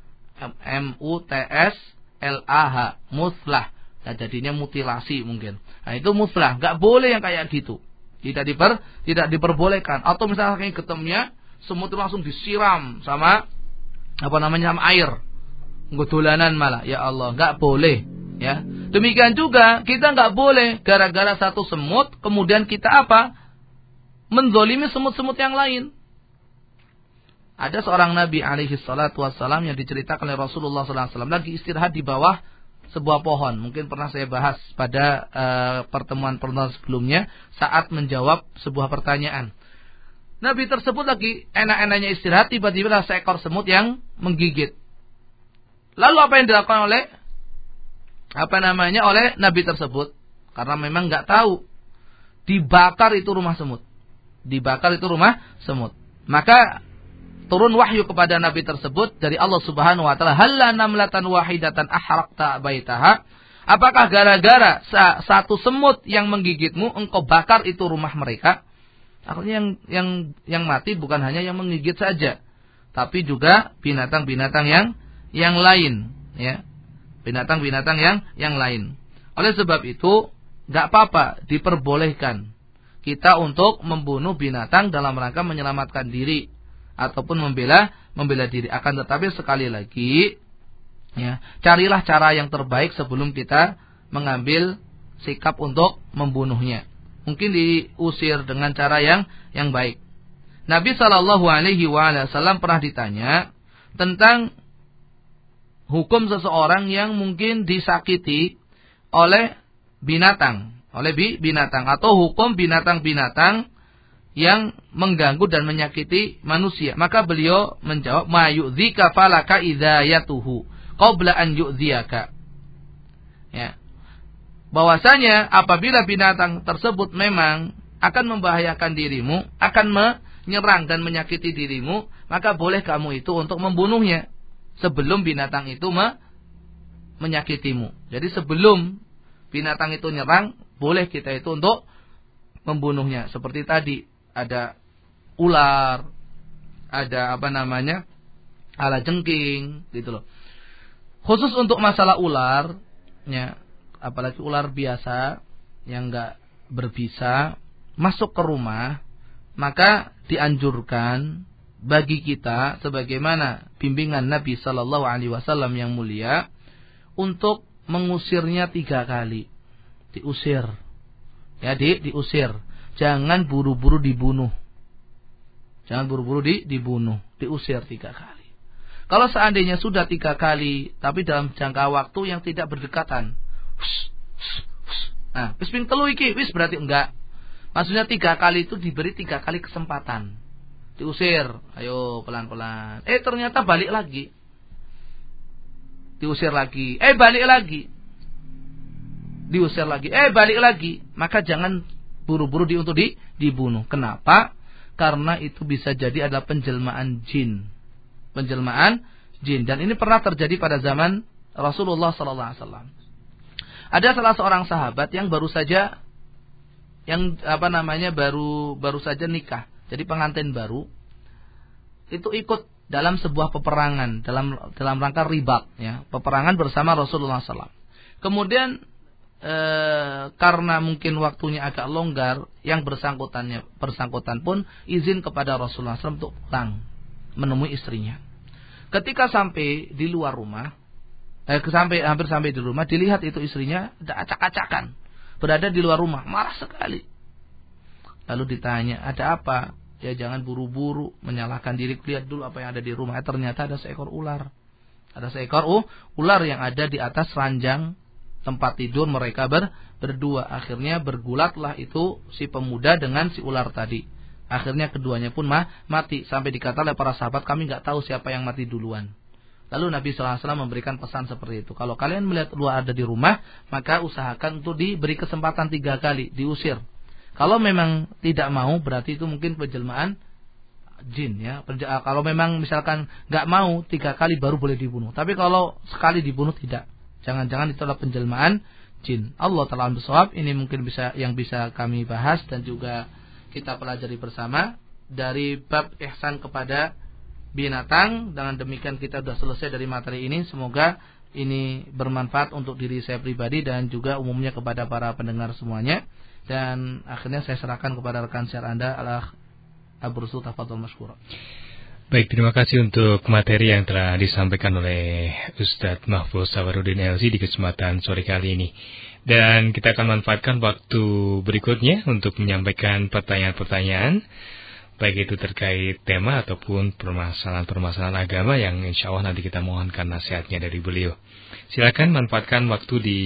[SPEAKER 1] M-U-T-S-L-A-H, muslah. Nah, jadinya mutilasi mungkin. Nah, itu muslah, nggak boleh yang kayak gitu, tidak diperbolehkan. Atau misalnya kayak ketemnya semut itu langsung disiram sama sama air, ngedolanan malah, ya Allah, nggak boleh. Ya, demikian juga kita nggak boleh gara-gara satu semut kemudian kita menzolimi semut-semut yang lain. Ada seorang Nabi alaihi salatu wassalam yang diceritakan oleh Rasulullah sallallahu alaihi wasallam lagi istirahat di bawah sebuah pohon. Mungkin pernah saya bahas pada pertemuan-pertemuan sebelumnya saat menjawab sebuah pertanyaan. Nabi tersebut lagi enak-enaknya istirahat, tiba-tiba ada seekor semut yang menggigit. Lalu apa yang dilakukan oleh Nabi tersebut? Karena memang nggak tahu, dibakar itu rumah semut, dibakar itu rumah semut. Maka turun wahyu kepada nabi tersebut dari Allah Subhanahu wa taala, halla namlatan wahidatan ahraqta baitaha? Apakah gara-gara satu semut yang menggigitmu engkau bakar itu rumah mereka? Artinya yang mati bukan hanya yang menggigit saja, tapi juga binatang-binatang yang lain, ya. Binatang-binatang yang lain. Oleh sebab itu, enggak apa-apa, diperbolehkan kita untuk membunuh binatang dalam rangka menyelamatkan diri ataupun membela diri. Akan tetapi sekali lagi, ya, carilah cara yang terbaik sebelum kita mengambil sikap untuk membunuhnya. Mungkin diusir dengan cara yang baik. Nabi Shallallahu Alaihi Wasallam pernah ditanya tentang hukum seseorang yang mungkin disakiti oleh binatang, atau hukum binatang-binatang yang mengganggu dan menyakiti manusia. Maka beliau menjawab, ma yu'dzika falaka idzayatuhu qabla an yu'dziyaka. Ya. Bahwasanya apabila binatang tersebut memang akan membahayakan dirimu, akan menyerang dan menyakiti dirimu, maka boleh kamu itu untuk membunuhnya sebelum binatang itu menyakitimu. Jadi sebelum binatang itu nyerang, boleh kita itu untuk membunuhnya. Seperti tadi ada ular, ada kalajengking, gitu loh. Khusus untuk masalah ular, ya, apalagi ular biasa yang enggak berbisa masuk ke rumah, maka dianjurkan bagi kita sebagaimana bimbingan Nabi Sallallahu Alaihi Wasallam yang mulia untuk mengusirnya 3 kali. Diusir. Ya, diusir. Jangan buru-buru dibunuh. Diusir 3 kali. Kalau seandainya sudah 3 kali, tapi dalam jangka waktu yang tidak berdekatan. Nah, wis ping telu iki, wis berarti enggak. Maksudnya 3 kali itu diberi 3 kali kesempatan. Diusir. Ayo pelan-pelan. Ternyata balik lagi. Diusir lagi. Balik lagi. Diusir lagi. Balik lagi. Maka jangan buru-buru untuk dibunuh. Kenapa? Karena itu bisa jadi adalah penjelmaan jin. Dan ini pernah terjadi pada zaman Rasulullah SAW. Ada salah seorang sahabat yang baru saja baru saja nikah. Jadi pengantin baru itu ikut dalam sebuah peperangan dalam rangka ribat, ya, peperangan bersama Rasulullah SAW. Kemudian karena mungkin waktunya agak longgar, yang bersangkutan pun izin kepada Rasulullah SAW untuk pulang menemui istrinya. Ketika sampai di luar rumah, hampir sampai di rumah, dilihat itu istrinya ada acak-acakan berada di luar rumah, marah sekali. Lalu ditanya, ada apa? Ya, jangan buru-buru menyalahkan diri, lihat dulu apa yang ada di rumah. Ternyata ada seekor ular. Ada seekor ular yang ada di atas ranjang tempat tidur mereka berdua. Akhirnya bergulatlah itu si pemuda dengan si ular tadi. Akhirnya keduanya pun mati. Sampai dikata oleh para sahabat, kami nggak tahu siapa yang mati duluan. Lalu Nabi SAW memberikan pesan seperti itu. Kalau kalian melihat ular ada di rumah, maka usahakan untuk diberi kesempatan 3 kali, diusir. Kalau memang tidak mau, berarti itu mungkin penjelmaan jin, ya. Kalau memang misalkan nggak mau, 3 kali baru boleh dibunuh. Tapi kalau sekali dibunuh tidak. Jangan-jangan itu adalah penjelmaan jin. Allah Ta'ala bershawab. Ini mungkin yang bisa kami bahas dan juga kita pelajari bersama dari bab ihsan kepada binatang. Dengan demikian kita sudah selesai dari materi ini. Semoga ini bermanfaat untuk diri saya pribadi dan juga umumnya kepada para pendengar semuanya. Dan akhirnya saya serahkan kepada rekan share Anda, Abu Rusul, tafadhol masykur.
[SPEAKER 2] Baik, terima kasih untuk materi yang telah disampaikan oleh Ustadz Mahfuz Safarudin LC di kesempatan sore kali ini. Dan kita akan manfaatkan waktu berikutnya untuk menyampaikan pertanyaan-pertanyaan, baik itu terkait tema ataupun permasalahan-permasalahan agama yang insya Allah nanti kita mohonkan nasihatnya dari beliau. Silakan manfaatkan waktu di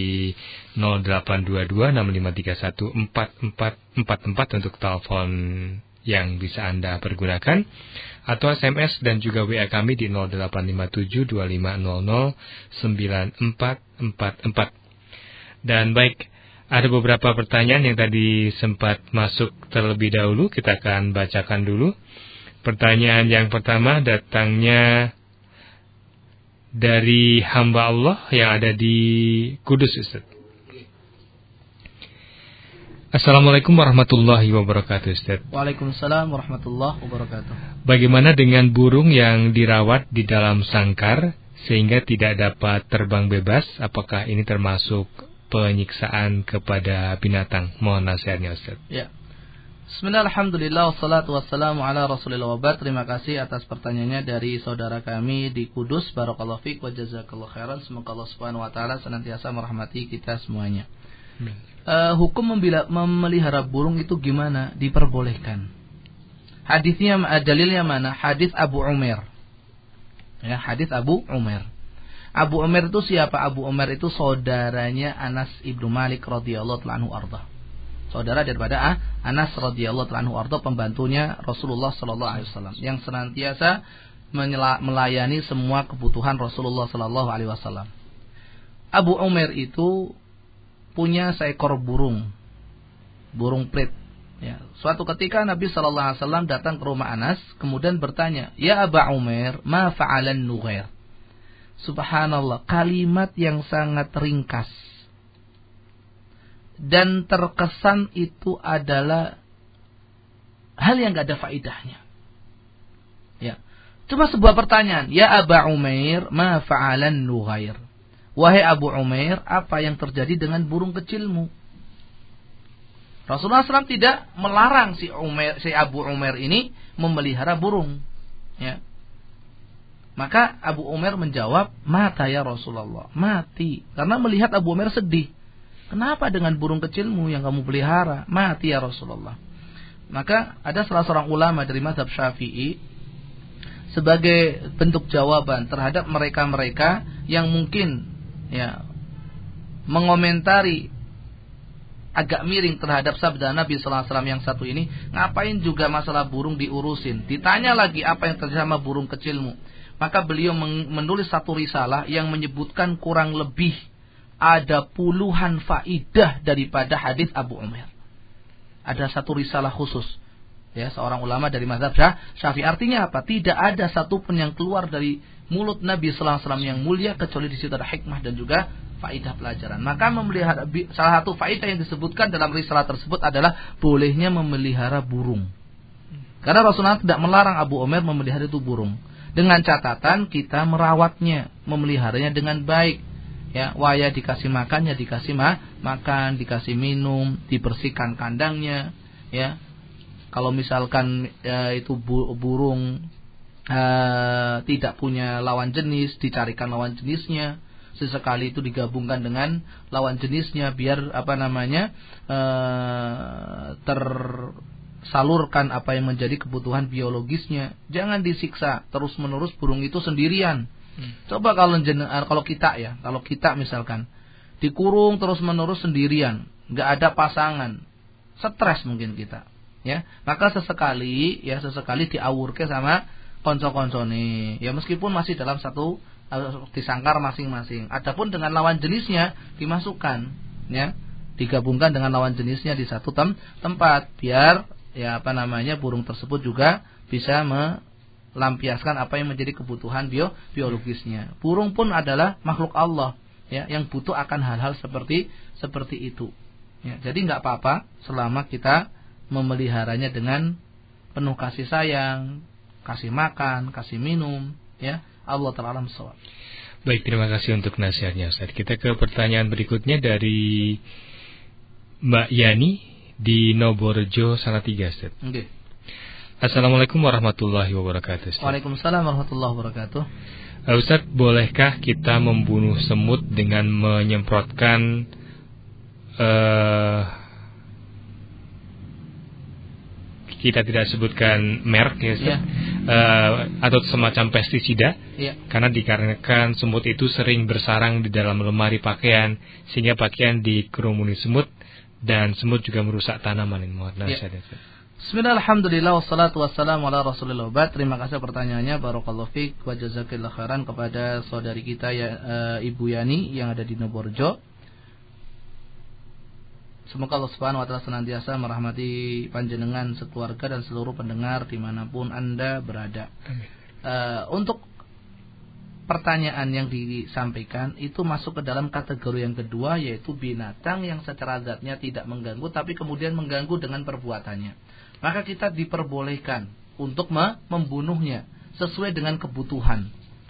[SPEAKER 2] 0822-6531-4444 untuk telepon yang bisa Anda pergunakan, atau SMS dan juga WA kami di 085725009444. Dan baik, Ada beberapa pertanyaan yang tadi sempat masuk terlebih dahulu. Kita akan bacakan dulu. Pertanyaan yang pertama datangnya dari hamba Allah yang ada di Kudus, Ustaz. Assalamualaikum warahmatullahi wabarakatuh, Ustaz.
[SPEAKER 1] Waalaikumsalam warahmatullahi wabarakatuh.
[SPEAKER 2] Bagaimana dengan burung yang dirawat di dalam sangkar sehingga tidak dapat terbang bebas? Apakah ini termasuk penyiksaan kepada binatang? Mohon nasihatnya, Ustaz.
[SPEAKER 1] Ya. Bismillah, alhamdulillah, wassalatu wassalamu ala rasulillah wabad. Terima kasih atas pertanyaannya dari saudara kami di Kudus. Barakallahu fiik wa jazakallahu khairan. Semoga Allah subhanahu wa ta'ala senantiasa merahmati kita semuanya. Hukum memelihara burung itu gimana? Diperbolehkan. Hadisnya, dalilnya mana? Hadis Abu Umair. Ya, hadis Abu Umair. Abu Umair itu siapa? Abu Umair itu saudaranya Anas ibnu Malik radhiyallahu anhu arda. Saudara daripada Anas radhiyallahu anhu arda, pembantunya Rasulullah sallallahu alaihi wasallam yang senantiasa melayani semua kebutuhan Rasulullah sallallahu alaihi wasallam. Abu Umair itu punya seekor burung plit. Ya. Suatu ketika Nabi sallallahu alaihi wasallam datang ke rumah Anas, kemudian bertanya, "Ya Aba Umair, ma fa'alan nughair?" Subhanallah, kalimat yang sangat ringkas dan terkesan itu adalah hal yang gak ada faidahnya. Ya, cuma sebuah pertanyaan, "Ya Aba Umair, ma fa'alan nughair?" Wahai Abu Umair, apa yang terjadi dengan burung kecilmu? Rasulullah SAW tidak melarang si Abu Umair ini memelihara burung. Ya. Maka Abu Umair menjawab, "Mata ya Rasulullah." Mati. Karena melihat Abu Umair sedih. Kenapa dengan burung kecilmu yang kamu pelihara? Mati ya Rasulullah. Maka ada salah seorang ulama dari mazhab Syafi'i, sebagai bentuk jawaban terhadap mereka-mereka yang mungkin ya mengomentari agak miring terhadap sabda Nabi sallallahu alaihi wasallam yang satu ini, ngapain juga masalah burung diurusin? Ditanya lagi apa yang terjadi sama burung kecilmu? Maka beliau menulis satu risalah yang menyebutkan kurang lebih ada puluhan faidah daripada hadis Abu Umair. Ada satu risalah khusus. Ya, seorang ulama dari mazhab Syafi'i. Artinya apa? Tidak ada satupun yang keluar dari mulut Nabi sallallahu alaihi wasallam yang mulia kecuali di situ ada hikmah dan juga faidah pelajaran. Maka memelihara, salah satu faidah yang disebutkan dalam risalah tersebut adalah bolehnya memelihara burung. Karena Rasulullah tidak melarang Abu Umair memelihara itu burung. Dengan catatan kita merawatnya, memeliharanya dengan baik. Ya, waya dikasih makannya, dikasih makan, dikasih minum, dibersihkan kandangnya. Ya, kalau misalkan itu burung tidak punya lawan jenis, dicarikan lawan jenisnya. Sesekali itu digabungkan dengan lawan jenisnya biar tersalurkan apa yang menjadi kebutuhan biologisnya. Jangan disiksa terus-menerus burung itu sendirian. Coba kalau kita misalkan dikurung terus-menerus sendirian, nggak ada pasangan, stres mungkin kita. Ya, maka sesekali diawurke sama konco-koncone. Ya, meskipun masih dalam satu disangkar masing-masing. Adapun dengan lawan jenisnya dimasukkan, ya, digabungkan dengan lawan jenisnya di satu tempat biar burung tersebut juga bisa melampiaskan apa yang menjadi kebutuhan biologisnya. Burung pun adalah makhluk Allah, ya, yang butuh akan hal-hal seperti itu. Ya, jadi nggak apa-apa selama kita memeliharanya dengan penuh kasih sayang, kasih makan, kasih minum, ya. Allah Ta'ala shawab.
[SPEAKER 2] Baik, terima kasih untuk nasihatnya, Ustaz. Kita ke pertanyaan berikutnya dari Mbak Yani di Noborjo Salatiga, Ustaz.
[SPEAKER 1] Okay.
[SPEAKER 2] Assalamualaikum warahmatullahi wabarakatuh, Ustaz.
[SPEAKER 1] Waalaikumsalam warahmatullahi wabarakatuh.
[SPEAKER 2] Ustaz, bolehkah kita membunuh semut dengan menyemprotkan kita tidak sebutkan merek, ya, Ustaz, atau semacam pestisida, karena dikarenakan semut itu sering bersarang di dalam lemari pakaian sehingga pakaian dikerumuni semut dan semut juga merusak tanaman. Mohon nasihat, Ustaz.
[SPEAKER 1] Bismillah, alhamdulillah, wassalatu wassalamu ala rasulillah. Terima kasih pertanyaannya, barakallahu fiik wa jazakillahu khairan kepada saudari kita Ibu Yani yang ada di Noborjo. Semoga Allah Subhanahu wa taala senantiasa merahmati panjenengan sekeluarga dan seluruh pendengar dimanapun Anda berada. Untuk pertanyaan yang disampaikan itu masuk ke dalam kategori yang kedua, yaitu binatang yang secara zatnya tidak mengganggu tapi kemudian mengganggu dengan perbuatannya. Maka kita diperbolehkan untuk membunuhnya sesuai dengan kebutuhan,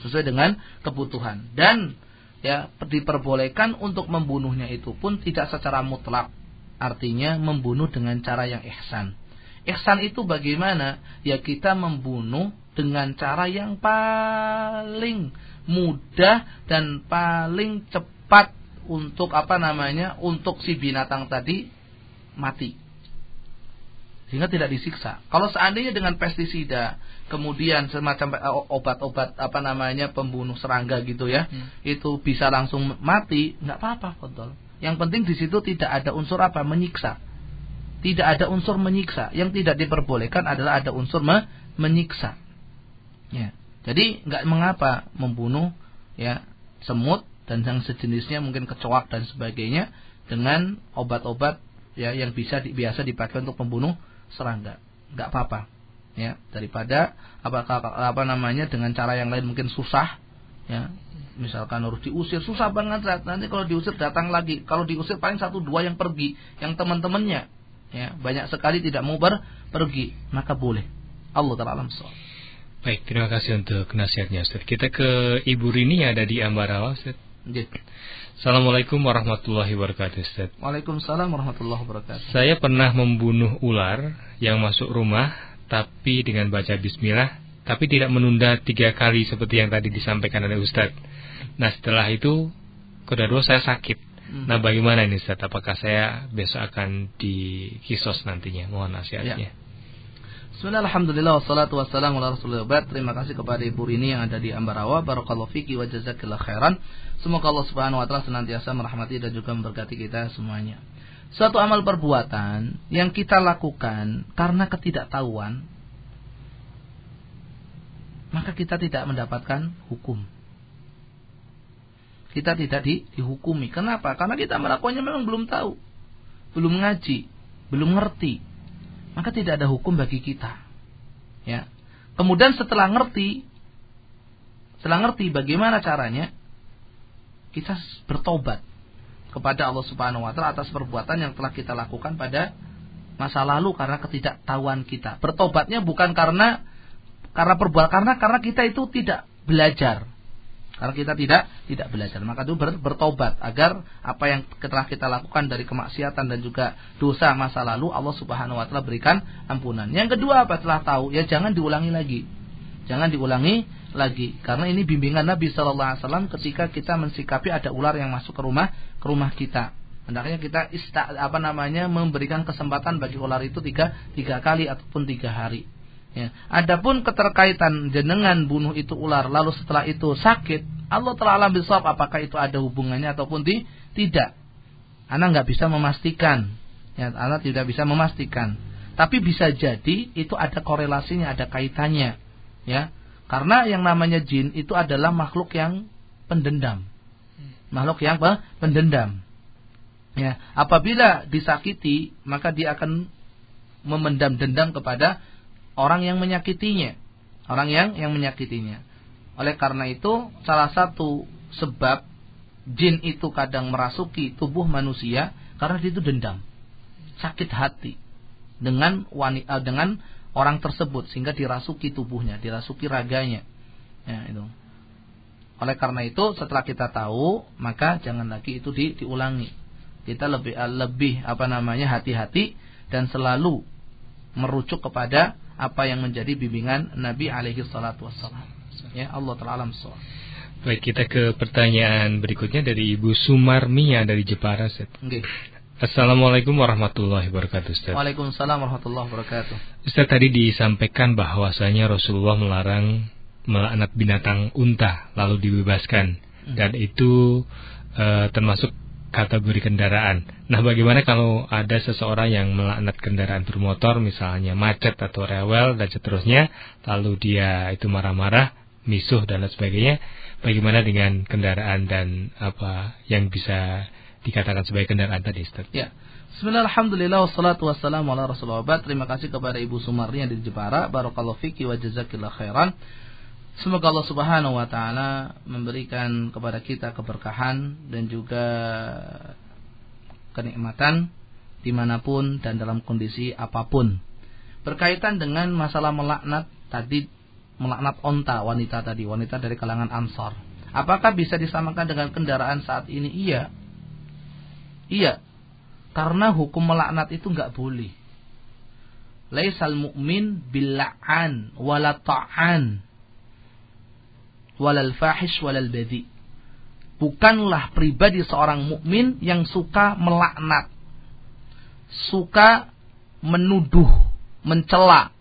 [SPEAKER 1] dan ya diperbolehkan untuk membunuhnya itu pun tidak secara mutlak. Artinya membunuh dengan cara yang ihsan. Ihsan itu bagaimana? Ya kita membunuh dengan cara yang paling mudah dan paling cepat untuk untuk si binatang tadi mati, sehingga tidak disiksa. Kalau seandainya dengan pestisida, kemudian semacam obat-obat pembunuh serangga gitu ya, itu bisa langsung mati, nggak apa-apa, betul. Yang penting di situ tidak ada unsur menyiksa. Tidak ada unsur menyiksa. Yang tidak diperbolehkan adalah ada unsur menyiksa. Ya. Jadi nggak mengapa membunuh ya semut dan yang sejenisnya, mungkin kecoak dan sebagainya, dengan obat-obat ya yang biasa dipakai untuk membunuh serangga. Nggak apa-apa. Ya, daripada dengan cara yang lain mungkin susah ya. Misalkan harus diusir, susah banget. Nanti kalau diusir datang lagi. Kalau diusir paling 1-2 yang pergi, yang teman-temannya ya banyak sekali tidak mau pergi, maka boleh. Allah Ta'ala alam shawab.
[SPEAKER 2] Baik, terima kasih untuk nasihatnya, Ustaz. Kita ke Ibu Rini yang ada di Ambarawa, Ustaz. Assalamualaikum warahmatullahi wabarakatuh, Ustaz.
[SPEAKER 1] Waalaikumsalam warahmatullahi wabarakatuh.
[SPEAKER 2] Saya pernah membunuh ular yang masuk rumah, tapi dengan baca bismillah, tapi tidak menunda 3 kali seperti yang tadi disampaikan oleh Ustaz. Nah setelah itu kedua-dua saya sakit. Nah bagaimana ini Ustaz? Apakah saya besok akan dikisos nantinya? Mohon nasihatnya.
[SPEAKER 1] Ya. Bismillah, alhamdulillah, wassalatu wassalamu ala rasulillah. Terima kasih kepada Ibu Rini yang ada di Ambarawa. Barakallahu fiki wa jazakillah khairan. Semoga Allah Subhanahu wa taala senantiasa merahmati dan juga memberkati kita semuanya. Suatu amal perbuatan yang kita lakukan karena ketidaktahuan, maka kita tidak mendapatkan hukum. Kita tidak dihukumi. Kenapa? Karena kita melakukannya memang belum tahu, belum ngaji, belum ngerti. Maka tidak ada hukum bagi kita. Ya. Kemudian setelah ngerti bagaimana caranya, kita bertobat kepada Allah Subhanahu wa taala atas perbuatan yang telah kita lakukan pada masa lalu karena ketidaktahuan kita. Bertobatnya bukan karena kita itu tidak belajar. Karena kita tidak belajar, maka itu bertobat agar apa yang telah kita lakukan dari kemaksiatan dan juga dosa masa lalu Allah Subhanahu wa taala berikan ampunan. Yang kedua, apa setelah tahu, ya jangan diulangi lagi. Karena ini bimbingan Nabi sallallahu alaihi wasallam ketika kita mensikapi ada ular yang masuk ke rumah kita. Hendaknya kita memberikan kesempatan bagi ular itu tiga kali ataupun 3 hari. Ya. Adapun keterkaitan jenengan bunuh itu ular lalu setelah itu sakit, Allah telah alam bisawab apakah itu ada hubungannya ataupun tidak. Ana nggak bisa memastikan. Ya, Ana tidak bisa memastikan. Tapi bisa jadi itu ada korelasinya, ada kaitannya. Ya. Karena yang namanya jin itu adalah makhluk yang pendendam. Ya, apabila disakiti, maka dia akan memendam dendam kepada orang yang menyakitinya. Oleh karena itu, salah satu sebab jin itu kadang merasuki tubuh manusia karena dia itu dendam, sakit hati dengan orang tersebut sehingga dirasuki tubuhnya, dirasuki raganya. Ya, itu. Oleh karena itu, setelah kita tahu, maka jangan lagi itu diulangi. Kita lebih hati-hati dan selalu merujuk kepada apa yang menjadi bimbingan Nabi alaihi salatu wassalam. Ya, Allah Ta'ala alam shawab.
[SPEAKER 2] Baik, kita ke pertanyaan berikutnya dari Ibu Sumarmi yang dari Jepara, Ustaz.
[SPEAKER 1] Okay.
[SPEAKER 2] Assalamualaikum warahmatullahi wabarakatuh, Ustaz.
[SPEAKER 1] Waalaikumsalam warahmatullahi wabarakatuh.
[SPEAKER 2] Ustaz, tadi disampaikan bahwasanya Rasulullah melarang melaknat binatang unta lalu dibebaskan, dan itu termasuk kategori kendaraan. Nah, bagaimana kalau ada seseorang yang melaknat kendaraan bermotor, misalnya macet atau rewel dan seterusnya, lalu dia itu marah-marah, misuh dan lain sebagainya. Bagaimana dengan kendaraan dan apa yang bisa dikatakan sebagai kendaraan tadi, Ustaz?
[SPEAKER 1] Ya. Bismillah, alhamdulillah, wassalatu wassalamu ala rasulullah. Terima kasih kepada Ibu Sumarni yang di Jepara. Barakallahu fiki wa jazakillah khairan. Semoga Allah Subhanahu wa taala memberikan kepada kita keberkahan dan juga kenikmatan dimanapun dan dalam kondisi apapun. Berkaitan dengan masalah melaknat tadi, melaknat onta wanita tadi, wanita dari kalangan Ansar. Apakah bisa disamakan dengan kendaraan saat ini? Iya. Iya. Karena hukum melaknat itu enggak boleh. Laisal mu'min billa'an wala ta'an walal fahish walal badhi. Bukanlah pribadi seorang mukmin yang suka melaknat, suka menuduh, mencela.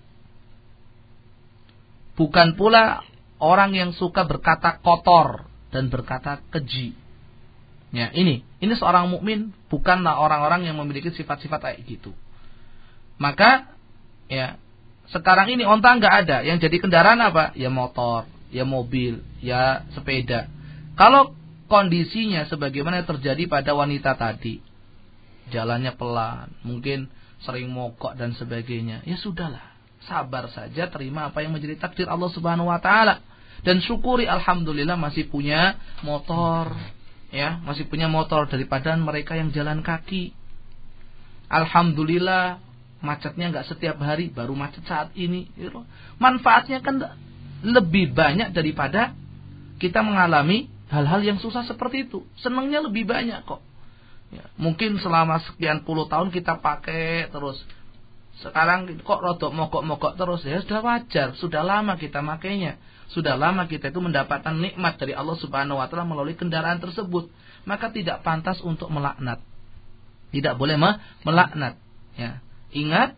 [SPEAKER 1] Bukan pula orang yang suka berkata kotor dan berkata keji. Ya, ini seorang mukmin bukanlah orang-orang yang memiliki sifat-sifat kayak gitu. Maka ya, sekarang ini onta enggak ada, yang jadi kendaraan apa? Ya motor, ya mobil, ya sepeda. Kalau kondisinya sebagaimana terjadi pada wanita tadi, jalannya pelan, mungkin sering mogok dan sebagainya, ya sudahlah, sabar saja, terima apa yang menjadi takdir Allah Subhanahu wa taala dan syukuri alhamdulillah masih punya motor, ya, masih punya motor daripada mereka yang jalan kaki. Alhamdulillah macetnya enggak setiap hari, baru macet saat ini. Manfaatnya kan lebih banyak daripada kita mengalami hal-hal yang susah seperti itu. Senangnya lebih banyak kok. Ya, mungkin selama sekian puluh tahun kita pakai terus. Sekarang kok rodok mogok-mogok terus, ya sudah wajar, sudah lama kita makainya. Sudah lama kita itu mendapatkan nikmat dari Allah Subhanahu wa taala melalui kendaraan tersebut. Maka tidak pantas untuk melaknat. Tidak boleh melaknat, ya. Ingat,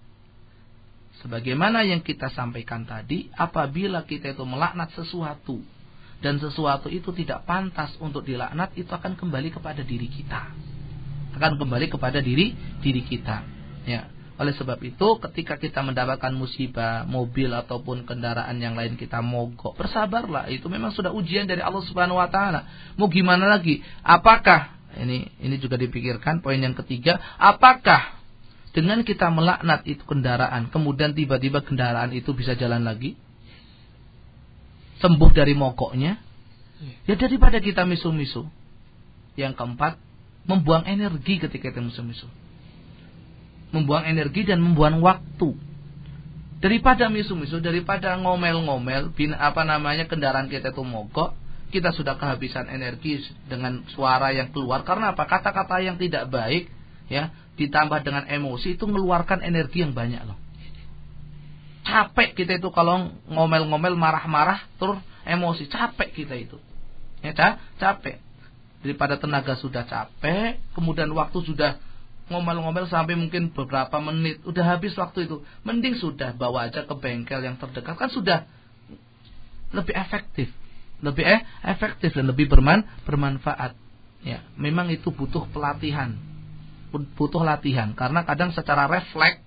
[SPEAKER 1] sebagaimana yang kita sampaikan tadi, apabila kita itu melaknat sesuatu dan sesuatu itu tidak pantas untuk dilaknat, itu akan kembali kepada diri kita. Akan kembali kepada diri kita. Ya. Oleh sebab itu, ketika kita mendapatkan musibah, mobil ataupun kendaraan yang lain kita mogok, bersabarlah. Itu memang sudah ujian dari Allah Subhanahu wa taala. Mau gimana lagi? Apakah ini juga dipikirkan poin yang ketiga, apakah dengan kita melaknat itu kendaraan, kemudian tiba-tiba kendaraan itu bisa jalan lagi, sembuh dari mogoknya? Ya daripada kita misu-misu. Yang keempat, membuang energi ketika kita misu-misu. Membuang energi dan membuang waktu. Daripada misu-misu, daripada ngomel-ngomel, kendaraan kita itu mogok, kita sudah kehabisan energi dengan suara yang keluar. Karena apa? Kata-kata yang tidak baik, ya, ditambah dengan emosi itu mengeluarkan energi yang banyak loh. Capek kita itu kalau ngomel-ngomel, marah-marah, terus emosi, capek kita itu. Ya, capek. Daripada tenaga sudah capek, kemudian waktu sudah ngomel-ngomel sampai mungkin beberapa menit, udah habis waktu itu. Mending sudah bawa aja ke bengkel yang terdekat, kan sudah lebih efektif. Lebih efektif dan lebih bermanfaat. Ya, memang itu butuh pelatihan. Butuh latihan, karena kadang secara refleks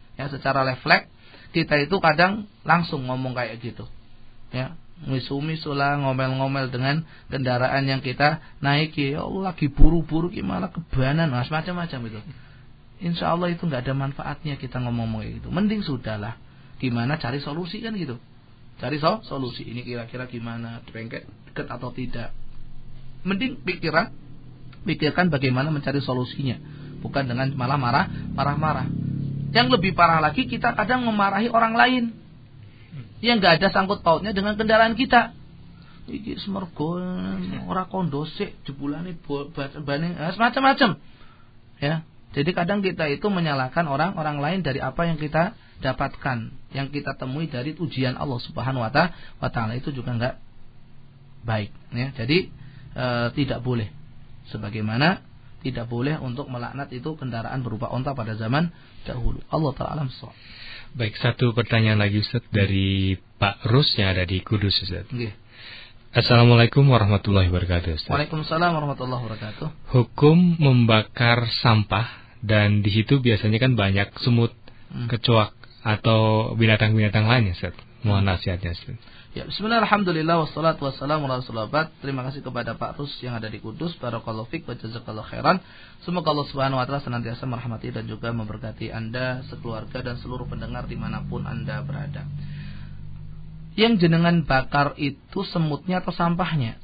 [SPEAKER 1] kita itu kadang langsung ngomong kayak gitu, ya, misu-misu lah, ngomel-ngomel dengan kendaraan yang kita naiki. Ya Allah, lagi buru-buru gimana kebanan, macam-macam itu. Insya Allah itu nggak ada manfaatnya kita ngomong kayak gitu. Mending sudahlah, gimana cari solusi kan gitu, cari solusi. Ini kira-kira gimana, bengkel dekat atau tidak. Mending pikirkan bagaimana mencari solusinya, bukan dengan malah marah-marah. Yang lebih parah lagi, kita kadang memarahi orang lain yang nggak ada sangkut pautnya dengan kendaraan kita. Iki semergo ora kondosik jebulane bane semacam-macam. Ya. Jadi kadang kita itu menyalahkan orang lain dari apa yang kita dapatkan, yang kita temui dari ujian Allah Subhanahu wa taala, itu juga enggak baik, ya. Jadi tidak boleh. Sebagaimana tidak boleh untuk melaknat itu kendaraan berupa onta pada zaman dahulu. Allah taala alam shawab.
[SPEAKER 2] Baik, satu pertanyaan lagi Ustaz dari Pak Rus yang ada di Kudus, Ustaz.
[SPEAKER 1] Okay.
[SPEAKER 2] Assalamualaikum warahmatullahi wabarakatuh, Ustaz.
[SPEAKER 1] Waalaikumsalam warahmatullahi wabarakatuh.
[SPEAKER 2] Hukum membakar sampah, dan di situ biasanya kan banyak semut, kecoak atau binatang-binatang lainnya, Ustaz. Mohon nasihatnya, Ustaz.
[SPEAKER 1] Ya, bismillah, alhamdulillah, wassalatu wassalamu ala rasulillah. Terima kasih kepada Pak Rus yang ada di Kudus. Barakallahu fiik wa jazakallahu khairan. Semoga Allah Subhanahu wa taala senantiasa merahmati dan juga memberkati Anda, sekeluarga dan seluruh pendengar dimanapun Anda berada. Yang jenengan bakar itu semutnya atau sampahnya?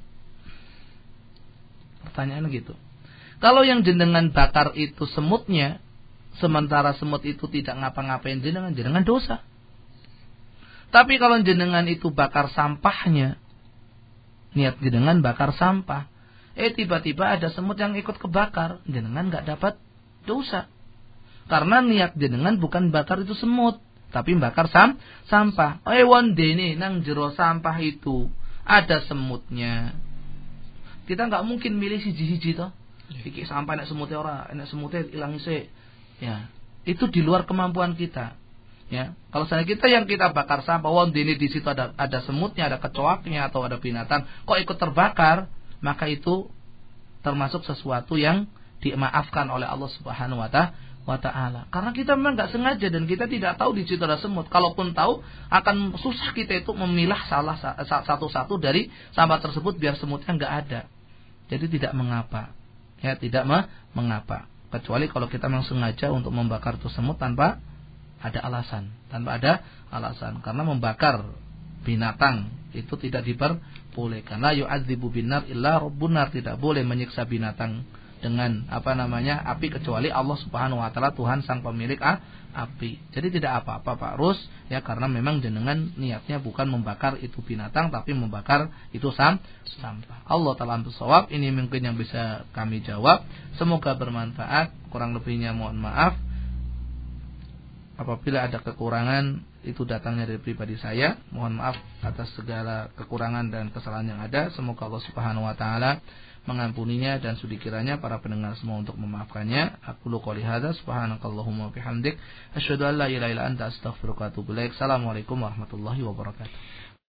[SPEAKER 1] Pertanyaan gitu. Kalau yang jenengan bakar itu semutnya, sementara semut itu tidak ngapa-ngapain jenengan dosa. Tapi kalau jenengan itu bakar sampahnya, niat jenengan bakar sampah, tiba-tiba ada semut yang ikut kebakar, jenengan nggak dapat dosa. Karena niat jenengan bukan bakar itu semut, tapi bakar sampah. One day nih nang jero sampah itu ada semutnya. Kita nggak mungkin milih siji-siji toh. Iki sampah enak semutnya ora, enak semutnya ilang sik. Ya, itu di luar kemampuan kita. Ya, kalau saya kita yang kita bakar sampah, ini di situ ada semutnya, ada kecoaknya atau ada binatang, kok ikut terbakar, maka itu termasuk sesuatu yang dimaafkan oleh Allah Subhanahu wa taala. Karena kita memang nggak sengaja dan kita tidak tahu di situ ada semut. Kalaupun tahu, akan susah kita itu memilah salah satu-satu dari sampah tersebut biar semutnya nggak ada. Jadi tidak mengapa, ya tidak mengapa. Kecuali kalau kita memang sengaja untuk membakar itu semut tanpa ada alasan, karena membakar binatang itu tidak diperbolehkan. La yu'adzibu binar illa rabbun nar, tidak boleh menyiksa binatang dengan api kecuali Allah Subhanahu wa taala, Tuhan sang pemilik api. Jadi tidak apa-apa Pak Rus, ya, karena memang jenengan niatnya bukan membakar itu binatang tapi membakar itu sampah. Allah taala shawab. Ini mungkin yang bisa kami jawab. Semoga bermanfaat. Kurang lebihnya mohon maaf. Apabila ada kekurangan, itu datangnya dari pribadi saya. Mohon maaf atas segala kekurangan dan kesalahan yang ada. Semoga Allah Subhanahu wa taala mengampuninya dan sudi kiranya para pendengar semua untuk memaafkannya. Aqulu qouli hadza subhanakallahumma wa bihamdik asyhadu an la ilaha illa anta astaghfiruka wa atubu ilaik. Assalamualaikum warahmatullahi wabarakatuh.